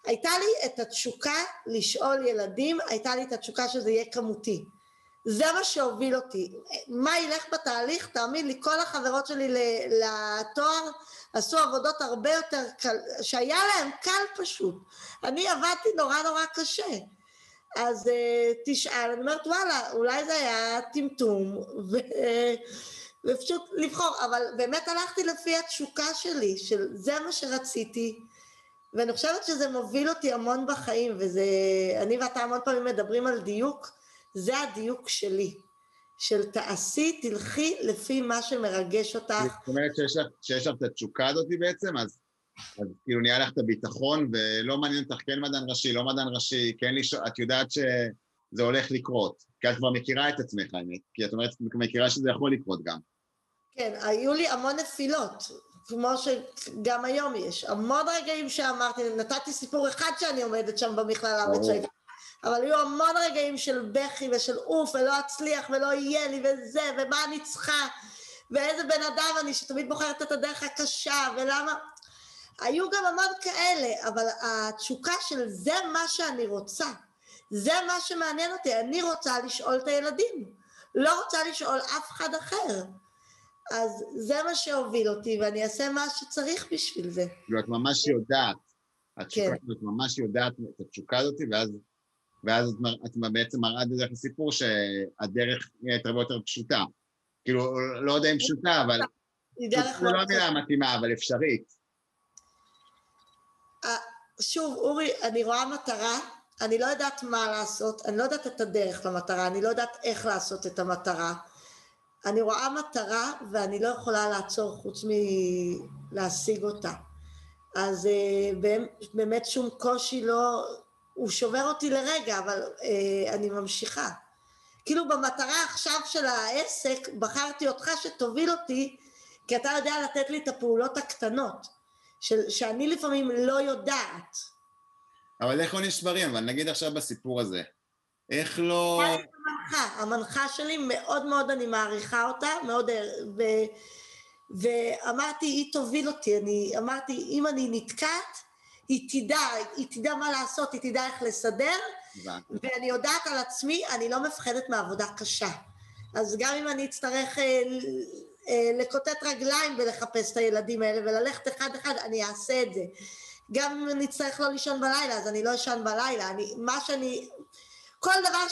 הייתה לי את התשוקה לשאול ילדים, הייתה לי את התשוקה שזה יהיה כמותי. זה מה שהוביל אותי. מה ילך בתהליך? תאמין לי, כל החברות שלי לתואר עשו עבודות הרבה יותר קל, שהיה להם קל פשוט. אני עבדתי נורא נורא קשה. אז תשאל, אני אומרת, וואלה, אולי זה היה טמטום, ופשוט לבחור, אבל באמת הלכתי לפי התשוקה שלי, של זה מה שרציתי, ואני חושבת שזה מוביל אותי המון בחיים, וזה, אני ואתה המון פעמים מדברים על דיוק, זה הדיוק שלי, של תעשי, תלכי לפי מה שמרגש אותך. זאת אומרת שיש לך את התשוקה הזאת בעצם, אז כאילו נהיה לך את הביטחון, ולא מעניין אותך כן מדען ראשי, לא מדען ראשי, כן את יודעת שזה הולך לקרות, כי את כבר מכירה את עצמך, האמת, כי את אומרת, מכירה שזה יכול לקרות גם. כן, היו לי המון נפילות, כמו שגם היום יש, המון רגעים שאמרתי, נתתי סיפור אחד שאני עומדת שם במכללה בצ'ק, אבל היו המון רגעים של בכי ושל אוף, ולא אצליח ולא יהיה לי וזה, ומה אני צריכה, ואיזה בן אדם אני שתמיד בוחרת את הדרך הקשה, ולמה... היו גם המון כאלה, אבל התשוקה של זה מה שאני רוצה, זה מה שמעניין אותי, אני רוצה לשאול את הילדים, לא רוצה לשאול אף אחד אחר. אז זה מה שהוביל אותי, ואני אעשה מה שצריך בשביל זה. את ממש יודעת, את ממש יודעת את התשוקה הזאת, ואז את בעצם מראה דרך הסיפור שהדרך נהיה הרבה יותר פשוטה. כאילו, לא יודע אם פשוטה, אבל... זה לא מילה מתאימה, אבל אפשרית. שוב, אורי, אני רואה מטרה, אני לא יודעת מה לעשות, אני לא יודעת את הדרך למטרה, אני לא יודעת איך לעשות את המטרה. אני רואה מטרה ואני לא יכולה לעצור חוץ מלהשיג אותה. אז באמת שום קושי לא, הוא שובר אותי לרגע, אבל אני ממשיכה. כאילו במטרה עכשיו של העסק, בחרתי אותך שתוביל אותי, כי אתה יודע לתת לי את הפעולות הקטנות, שאני לפעמים לא יודעת. אבל איך לא נשברים? אבל נגיד עכשיו בסיפור הזה, איך לא... המנחה שלי מאוד מאוד אני מעריכה אותה, מאוד, ואמרתי, היא תוביל אותי, אמרתי, אם אני נתקעת, היא תדע מה לעשות, היא תדע איך לסדר, ואני יודעת על עצמי, אני לא מפחדת מעבודה קשה. אז גם אם אני אצטרך לקוטט רגליים ולחפש את הילדים האלה, וללכת אחד אחד, אני אעשה את זה. גם אם אני אצטרך לא לישון בלילה, אז אני לא אשן בלילה. כל דבר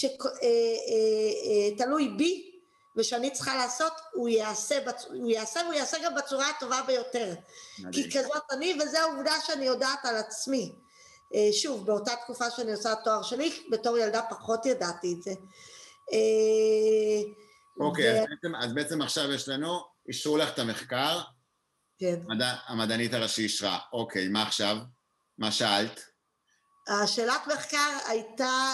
שתלוי בי, ושאני צריכה לעשות, הוא יעשה גם בצורה הטובה ביותר. כי כזאת אני, וזו העובדה שאני יודעת על עצמי. שוב, באותה תקופה שאני עושה תואר שלי, בתור ילדה פחות ידעתי את זה. אוקיי, אז בעצם עכשיו יש לנו, אישרו לך את המחקר, כן. המדענית הראשי אישרה. אוקיי, מה עכשיו? מה שאלת? השאלת מחקר הייתה,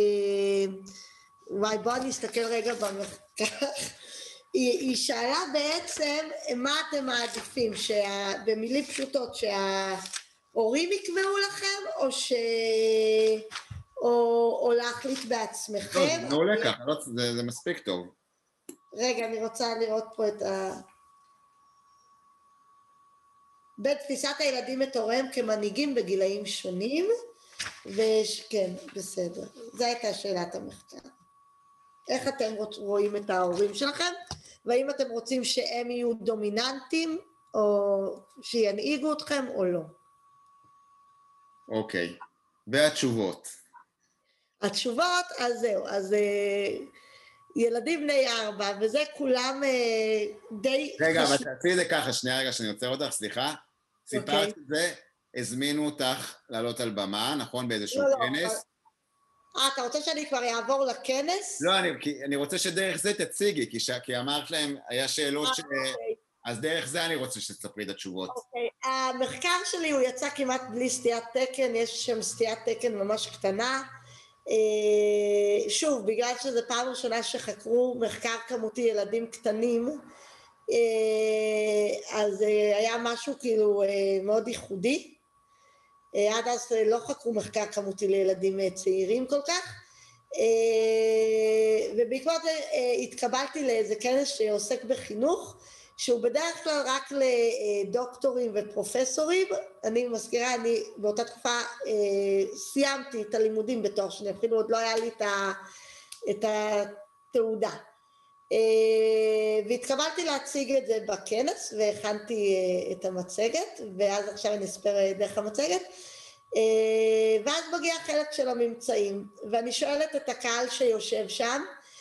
וואי, בואו נסתכל רגע במחקר, היא שאלה בעצם מה אתם מעדיפים, במילים פשוטות, שההורים יקבעו לכם, או להחליט בעצמכם. לא, זה מעולה ככה, זה מספיק טוב. רגע, אני רוצה לראות פה את בין תפיסת הילדים את הוריהם כמנהיגים בגילאים שונים, וכן, בסדר. זו הייתה שאלת המחקר. איך אתם רואים את ההורים שלכם, והאם אתם רוצים שהם יהיו דומיננטים, או שינהיגו אתכם, או לא. אוקיי. והתשובות? התשובות, אז זהו, אז ילדים בני 4, וזה כולם די חשוב. רגע, אבל תעשי את זה ככה, שנייה רגע שאני עוצר אותך, סליחה. סיפרת את זה, הזמינו אותך לעלות על במה, נכון? באיזשהו כנס. אתה רוצה שאני כבר אעבור לכנס? לא, אני רוצה שדרך זה תציגי, כי אמרת להם, היה שאלות אז דרך זה אני רוצה שתספרי את התשובות. אוקיי, המחקר שלי הוא יצא כמעט בלי סטיית תקן, יש שם סטיית תקן ממש קטנה. שוב, בגלל שזו פעם ראשונה שחקרו מחקר כמותי ילדים קטנים, אז היה משהו כאילו מאוד ייחודי. עד אז לא חקרו מחקר כמותי לילדים צעירים כל כך, ובעקבות זה התקבלתי לאיזה כנס שעוסק בחינוך, שהוא בדרך כלל רק לדוקטורים ופרופסורים. אני מזכירה, אני באותה תקופה סיימתי את הלימודים בתואר שני, אפילו עוד לא היה לי את התעודה. והתקבלתי להציג את זה בכנס, והכנתי את המצגת, ואז עכשיו אני אספר דרך המצגת, ואז מגיע חלק של הממצאים, ואני שואלת את הקהל שיושב שם,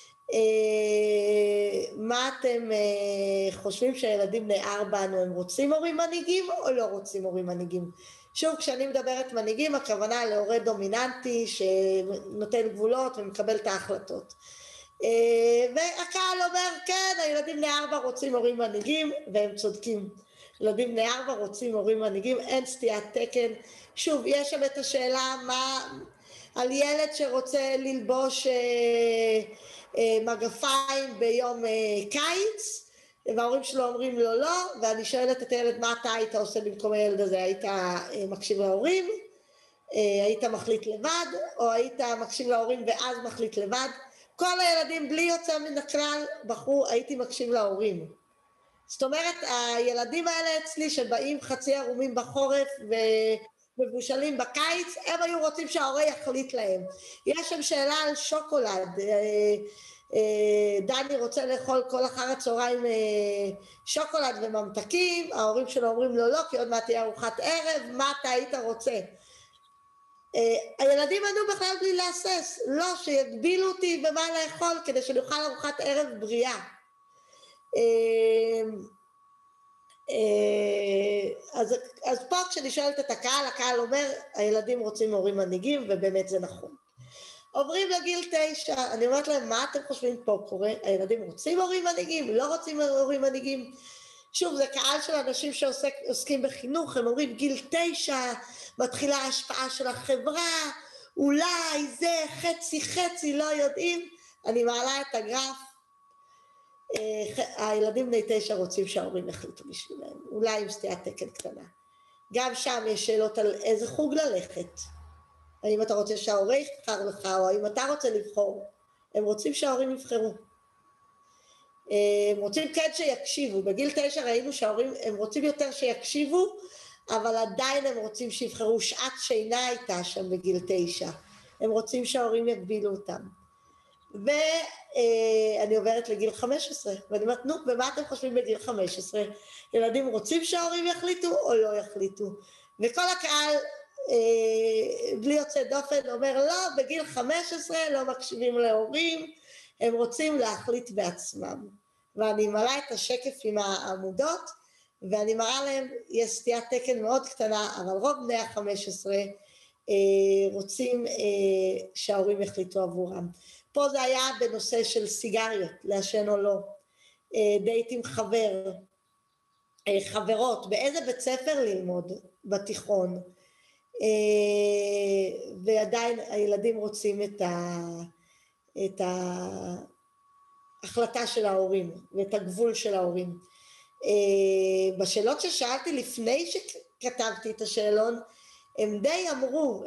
מה אתם חושבים שהילדים בני 4 הם רוצים הורים מנהיגים או לא רוצים הורים מנהיגים? שוב, כשאני מדברת מנהיגים, הכוונה להורה דומיננטי שנותן גבולות ומקבל את ההחלטות. והקהל אומר, כן, הילדים בני 4 רוצים הורים מנהיגים, והם צודקים. ילדים בני 4 רוצים הורים מנהיגים, אין סטיית תקן. שוב, יש שם את השאלה על ילד שרוצה ללבוש מגפיים ביום קיץ, וההורים שלו אומרים לו לא, ואני שואלת את הילד, מה אתה היית עושה במקום הילד הזה? היית מקשיב להורים? היית מחליט לבד? או היית מקשיב להורים ואז מחליט לבד? כל הילדים בלי יוצא מן הכלל בחרו, הייתי מקשיב להורים. זאת אומרת, הילדים האלה אצלי שבאים חצי ערומים בחורף ומבושלים בקיץ, הם היו רוצים שההורה יחליט להם. יש שם שאלה על שוקולד, דני רוצה לאכול כל אחר הצהריים שוקולד וממתקים, ההורים שלו אומרים לו לא, כי עוד מעט תהיה ארוחת ערב, מה אתה היית רוצה? הילדים ענו בכלל בלי להסס, לא, שיגבילו אותי במה לאכול כדי שאני אוכל ארוחת ערב בריאה. אז פה כשאני שואלת את הקהל, הקהל אומר, הילדים רוצים הורים מנהיגים, ובאמת זה נכון. עוברים לגיל 9, אני אומרת להם, מה אתם חושבים פה קורה? הילדים רוצים הורים מנהיגים, לא רוצים הורים מנהיגים? שוב, זה קהל של אנשים שעוסקים בחינוך, הם אומרים, גיל 9, מתחילה ההשפעה של החברה, אולי זה חצי, לא יודעים. אני מעלה את הגרף, הילדים בני 9 רוצים שההורים יחליטו בשבילם, אולי עם סטיית תקן קטנה. גם שם יש שאלות על איזה חוג ללכת. האם אתה רוצה שההורה יבחר לך, או האם אתה רוצה לבחור. הם רוצים שההורים יבחרו. הם רוצים כן שיקשיבו. בגיל 9 ראינו שההורים, הם רוצים יותר שיקשיבו, אבל עדיין הם רוצים שיבחרו. שעת שינה הייתה שם בגיל 9. הם רוצים שההורים יגבילו אותם. ואני עוברת לגיל 15, ואני אומרת, נו, ומה אתם חושבים בגיל 15? ילדים רוצים שההורים יחליטו או לא יחליטו? וכל הקהל, בלי יוצא דופן, אומר, לא, בגיל 15 לא מקשיבים להורים, הם רוצים להחליט בעצמם. ואני מראה את השקף עם העמודות, ואני מראה להם, יש סטיית תקן מאוד קטנה, אבל רוב בני ה-15 רוצים שההורים יחליטו עבורם. פה זה היה בנושא של סיגריות, לעשן או לא, דייט עם חברות, באיזה בית ספר ללמוד בתיכון, ועדיין הילדים רוצים את ההחלטה של ההורים ואת הגבול של ההורים. בשאלות ששאלתי לפני שכתבתי את השאלון, הם די אמרו,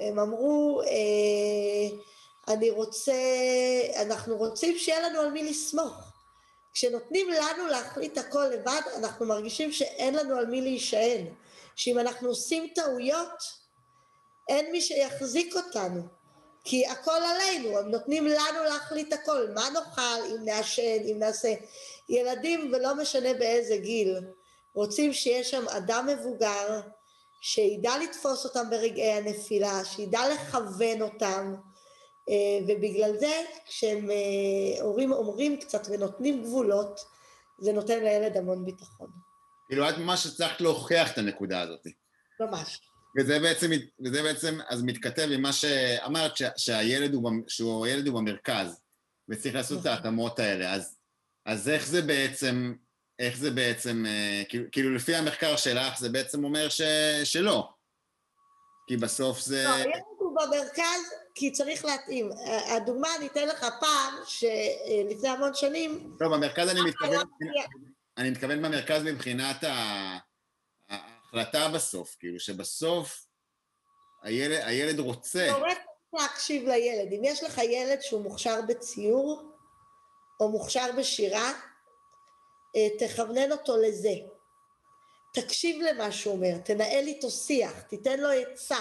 אנחנו רוצים שיהיה לנו על מי לסמוך. כשנותנים לנו להחליט הכל לבד, אנחנו מרגישים שאין לנו על מי להישען. שאם אנחנו עושים טעויות, אין מי שיחזיק אותנו. כי הכל עלינו, הם נותנים לנו להחליט הכל. מה נאכל, אם נעשן, אם נעשה. ילדים, ולא משנה באיזה גיל, רוצים שיש שם אדם מבוגר, שידע לתפוס אותם ברגעי הנפילה, שידע לכוון אותם, ובגלל זה כשהם הורים אומרים קצת ונותנים גבולות, זה נותן לילד המון ביטחון. כאילו את ממש הצלחת להוכיח את הנקודה הזאת. ממש. וזה בעצם אז מתכתב עם מה שאמרת, שהילד הוא במרכז, וצריך לעשות את ההתאמות האלה, אז איך זה בעצם, כאילו לפי המחקר שלך זה בעצם אומר שלא, כי בסוף זה... לא, הילד הוא במרכז כי צריך להתאים. הדוגמה אני אתן לך פעם שלפני המון שנים... לא, במרכז אני מתכוון במרכז מבחינת ההחלטה בסוף, כאילו שבסוף הילד רוצה... אתה רק להקשיב לילד. אם יש לך ילד שהוא מוכשר בציור, או מוכשר בשירה, תכוונן אותו לזה. תקשיב למה שהוא אומר, תנהל איתו שיח, תיתן לו עצה.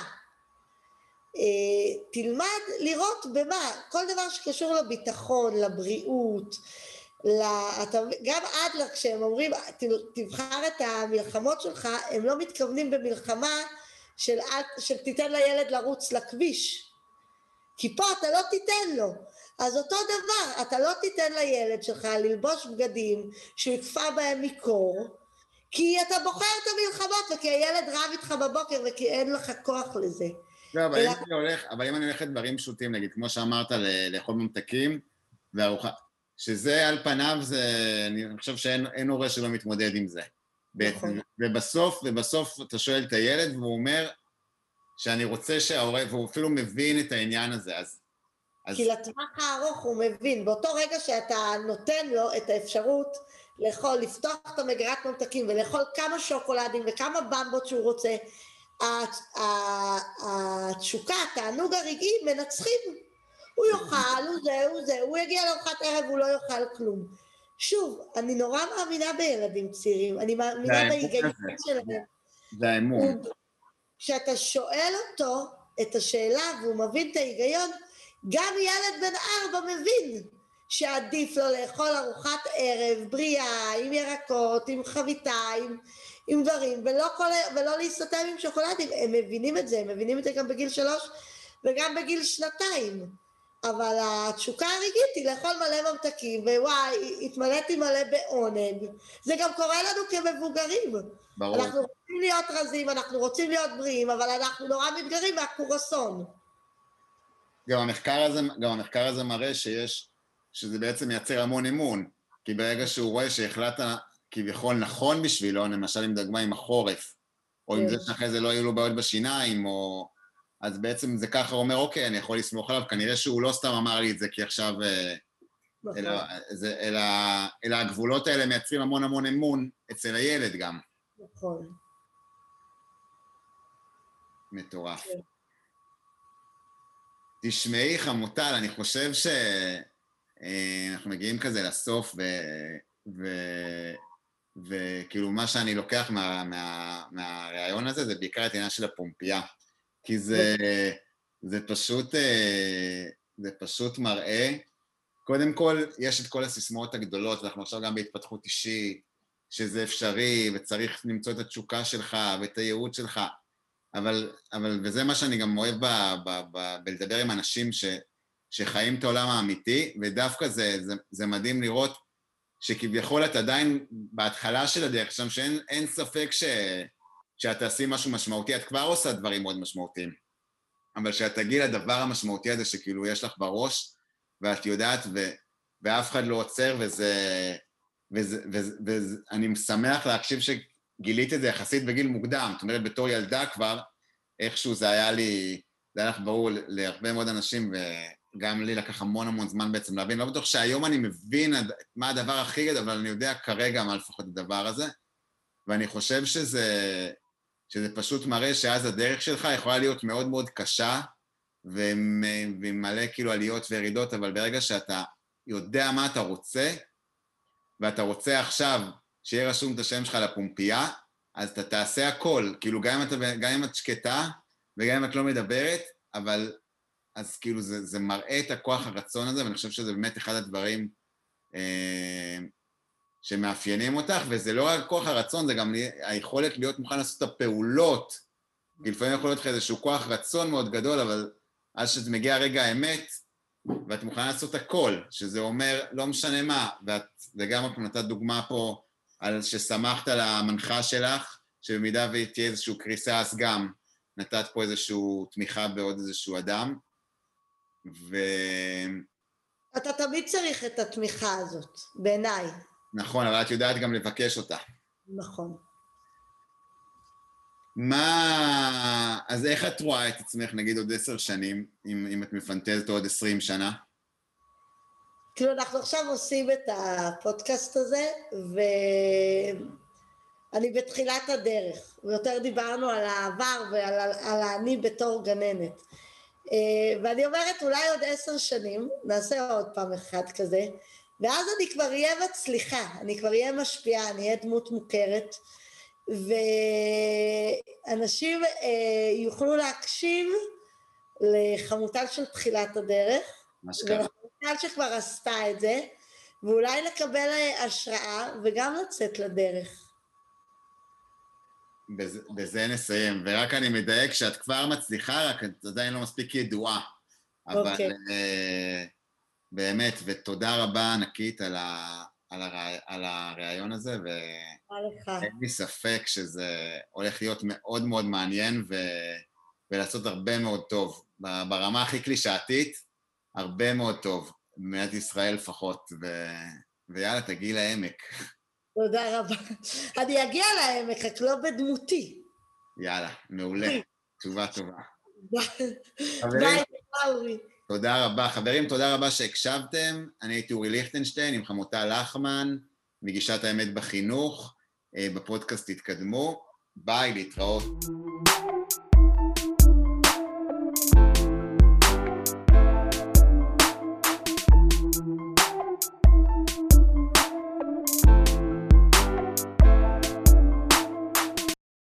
תלמד לראות במה, כל דבר שקשור לביטחון, לבריאות, גם עד כשהם אומרים תבחר את המלחמות שלך, הם לא מתכוונים במלחמה של תיתן לילד לרוץ לכביש, כי פה אתה לא תיתן לו. אז אותו דבר, אתה לא תיתן לילד שלך ללבוש בגדים שהוא יקפא בהם מקור, כי אתה בוחר את המלחמות וכי הילד רב איתך בבוקר וכי אין לך כוח לזה. לא, אבל אם אני הולך לדברים פשוטים, נגיד, כמו שאמרת, לאכול ממתקים וארוחה, שזה על פניו, אני חושב שאין הורה שלא מתמודד עם זה. נכון. ובסוף אתה שואל את הילד, והוא אומר שאני רוצה שההורה, והוא אפילו מבין את העניין הזה, אז... כי לטווח הארוך הוא מבין, באותו רגע שאתה נותן לו את האפשרות לאכול, לפתוח את המגרת ממתקים ולאכול כמה שוקולדים וכמה במבות שהוא רוצה, התשוקה, התענוג הרגעי מנצחים. הוא יאכל, הוא יגיע לארוחת ערב, הוא לא יאכל כלום. שוב, אני נורא מאמינה בילדים צעירים, אני מאמינה בהיגיון שלהם. זה האמון. כשאתה שואל אותו את השאלה והוא מבין את ההיגיון, גם ילד בן 4 מבין שעדיף לו לאכול ארוחת ערב בריאה, עם ירקות, עם חביתה, עם דברים, ולא להסתתם עם שוקולדים. הם מבינים את זה, הם מבינים את זה גם בגיל 3 וגם בגיל 2. אבל התשוקה הרגעית היא לאכול מלא ממתקים, ווואי, התמלאתי מלא בעונג. זה גם קורה לנו כמבוגרים. ברור. אנחנו רוצים להיות רזים, אנחנו רוצים להיות בריאים, אבל אנחנו נורא מתגרים מהקורסון. גם המחקר הזה מראה שזה בעצם מייצר המון אמון, כי ברגע שהוא רואה שהחלטת כביכול נכון בשבילו, למשל עם דוגמה עם החורף, או עם זה שאחרי זה לא יהיו לו בעיות בשיניים, אז בעצם זה ככה אומר, אוקיי, אני יכול לסמוך עליו, כנראה שהוא לא סתם אמר לי את זה, כי עכשיו, אלא הגבולות האלה מייצרים המון אמון אצל הילד גם. נכון. מטורף. תשמעי חמוטל, אני חושב שאנחנו מגיעים כזה לסוף, וכאילו מה שאני לוקח מהרעיון הזה, זה בעיקר את העניין של הפומפייה, כי זה פשוט מראה, קודם כל יש את כל הסיסמאות הגדולות, ואנחנו עכשיו גם בהתפתחות אישית, שזה אפשרי, וצריך למצוא את התשוקה שלך, ואת הייעוד שלך, וזה מה שאני גם אוהב בלדבר עם אנשים שחיים את העולם האמיתי, ודווקא זה מדהים לראות שכביכול את עדיין בהתחלה של הדרך שם, שאין ספק שאת תעשי משהו משמעותי, את כבר עושה דברים מאוד משמעותיים, אבל שאת תגיעי לדבר המשמעותי הזה שכאילו יש לך בראש, ואת יודעת, ואף אחד לא עוצר, ואני משמח להקשיב גילית את זה יחסית בגיל מוקדם, זאת אומרת, בתור ילדה כבר, איכשהו זה היה לך ברור להרבה מאוד אנשים, וגם לי לקח המון זמן בעצם להבין, לא בטוח שהיום אני מבין מה הדבר הכי גדול, אבל אני יודע כרגע מה לפחות הדבר הזה, ואני חושב שזה פשוט מראה שאז הדרך שלך יכולה להיות מאוד קשה, ומלא כאילו עליות וירידות, אבל ברגע שאתה יודע מה אתה רוצה, ואתה רוצה עכשיו, שיהיה רשום את השם שלך לפומפייה, אז אתה תעשה הכל, כאילו גם אם את שקטה, וגם אם את לא מדברת, אבל אז כאילו זה מראה את הכוח הרצון הזה, ואני חושב שזה באמת אחד הדברים שמאפיינים אותך, וזה לא רק כוח הרצון, זה גם היכולת להיות מוכן לעשות את הפעולות, כי לפעמים יכול להיות לך איזשהו כוח רצון מאוד גדול, אבל אז שזה מגיע רגע האמת, ואת מוכנה לעשות הכל, שזה אומר לא משנה מה, וגם את נתת דוגמה פה, על ששמחת על המנחה שלך, שבמידה ותהיה איזשהו קריסה, אז גם נתת פה איזשהו תמיכה בעוד איזשהו אדם, אתה תמיד צריך את התמיכה הזאת, בעיניי. נכון, אבל את יודעת גם לבקש אותה. נכון. אז איך את רואה את עצמך, נגיד עוד 10 שנים, אם את מפנטזת עוד 20 שנה? כאילו אנחנו עכשיו עושים את הפודקאסט הזה, ואני בתחילת הדרך, ויותר דיברנו על העבר ועל אני בתור גננת. ואני אומרת, אולי עוד 10 שנים, נעשה עוד פעם אחד כזה, ואז אני כבר אהיה מצליחה, אני כבר אהיה משפיעה, אני אהיה דמות מוכרת, ואנשים יוכלו להקשיב לחמוטל של תחילת הדרך, ולחמוטל שכבר עשתה את זה, ואולי לקבל השראה וגם לצאת לדרך. בזה נסיים, ורק אני מדייק שאת כבר מצליחה, רק את עדיין לא מספיק ידועה. אבל באמת, ותודה רבה ענקית על הרעיון הזה, ואין לי ספק שזה הולך להיות מאוד מאוד מעניין, ולעשות הרבה מאוד טוב. ברמה הכי קלישאתית, הרבה מאוד טוב, במדינת ישראל לפחות, ויאללה, תגיעי לעמק. תודה רבה. אני אגיע לעמק, רק לא בדמותי. יאללה, מעולה. תשובה טובה. ביי, אורי. תודה רבה. חברים, תודה רבה שהקשבתם. אני הייתי אורי ליכטנשטיין עם חמוטל לחמן, מגישת האמת בחינוך. בפודקאסט תתקדמו. ביי, להתראות.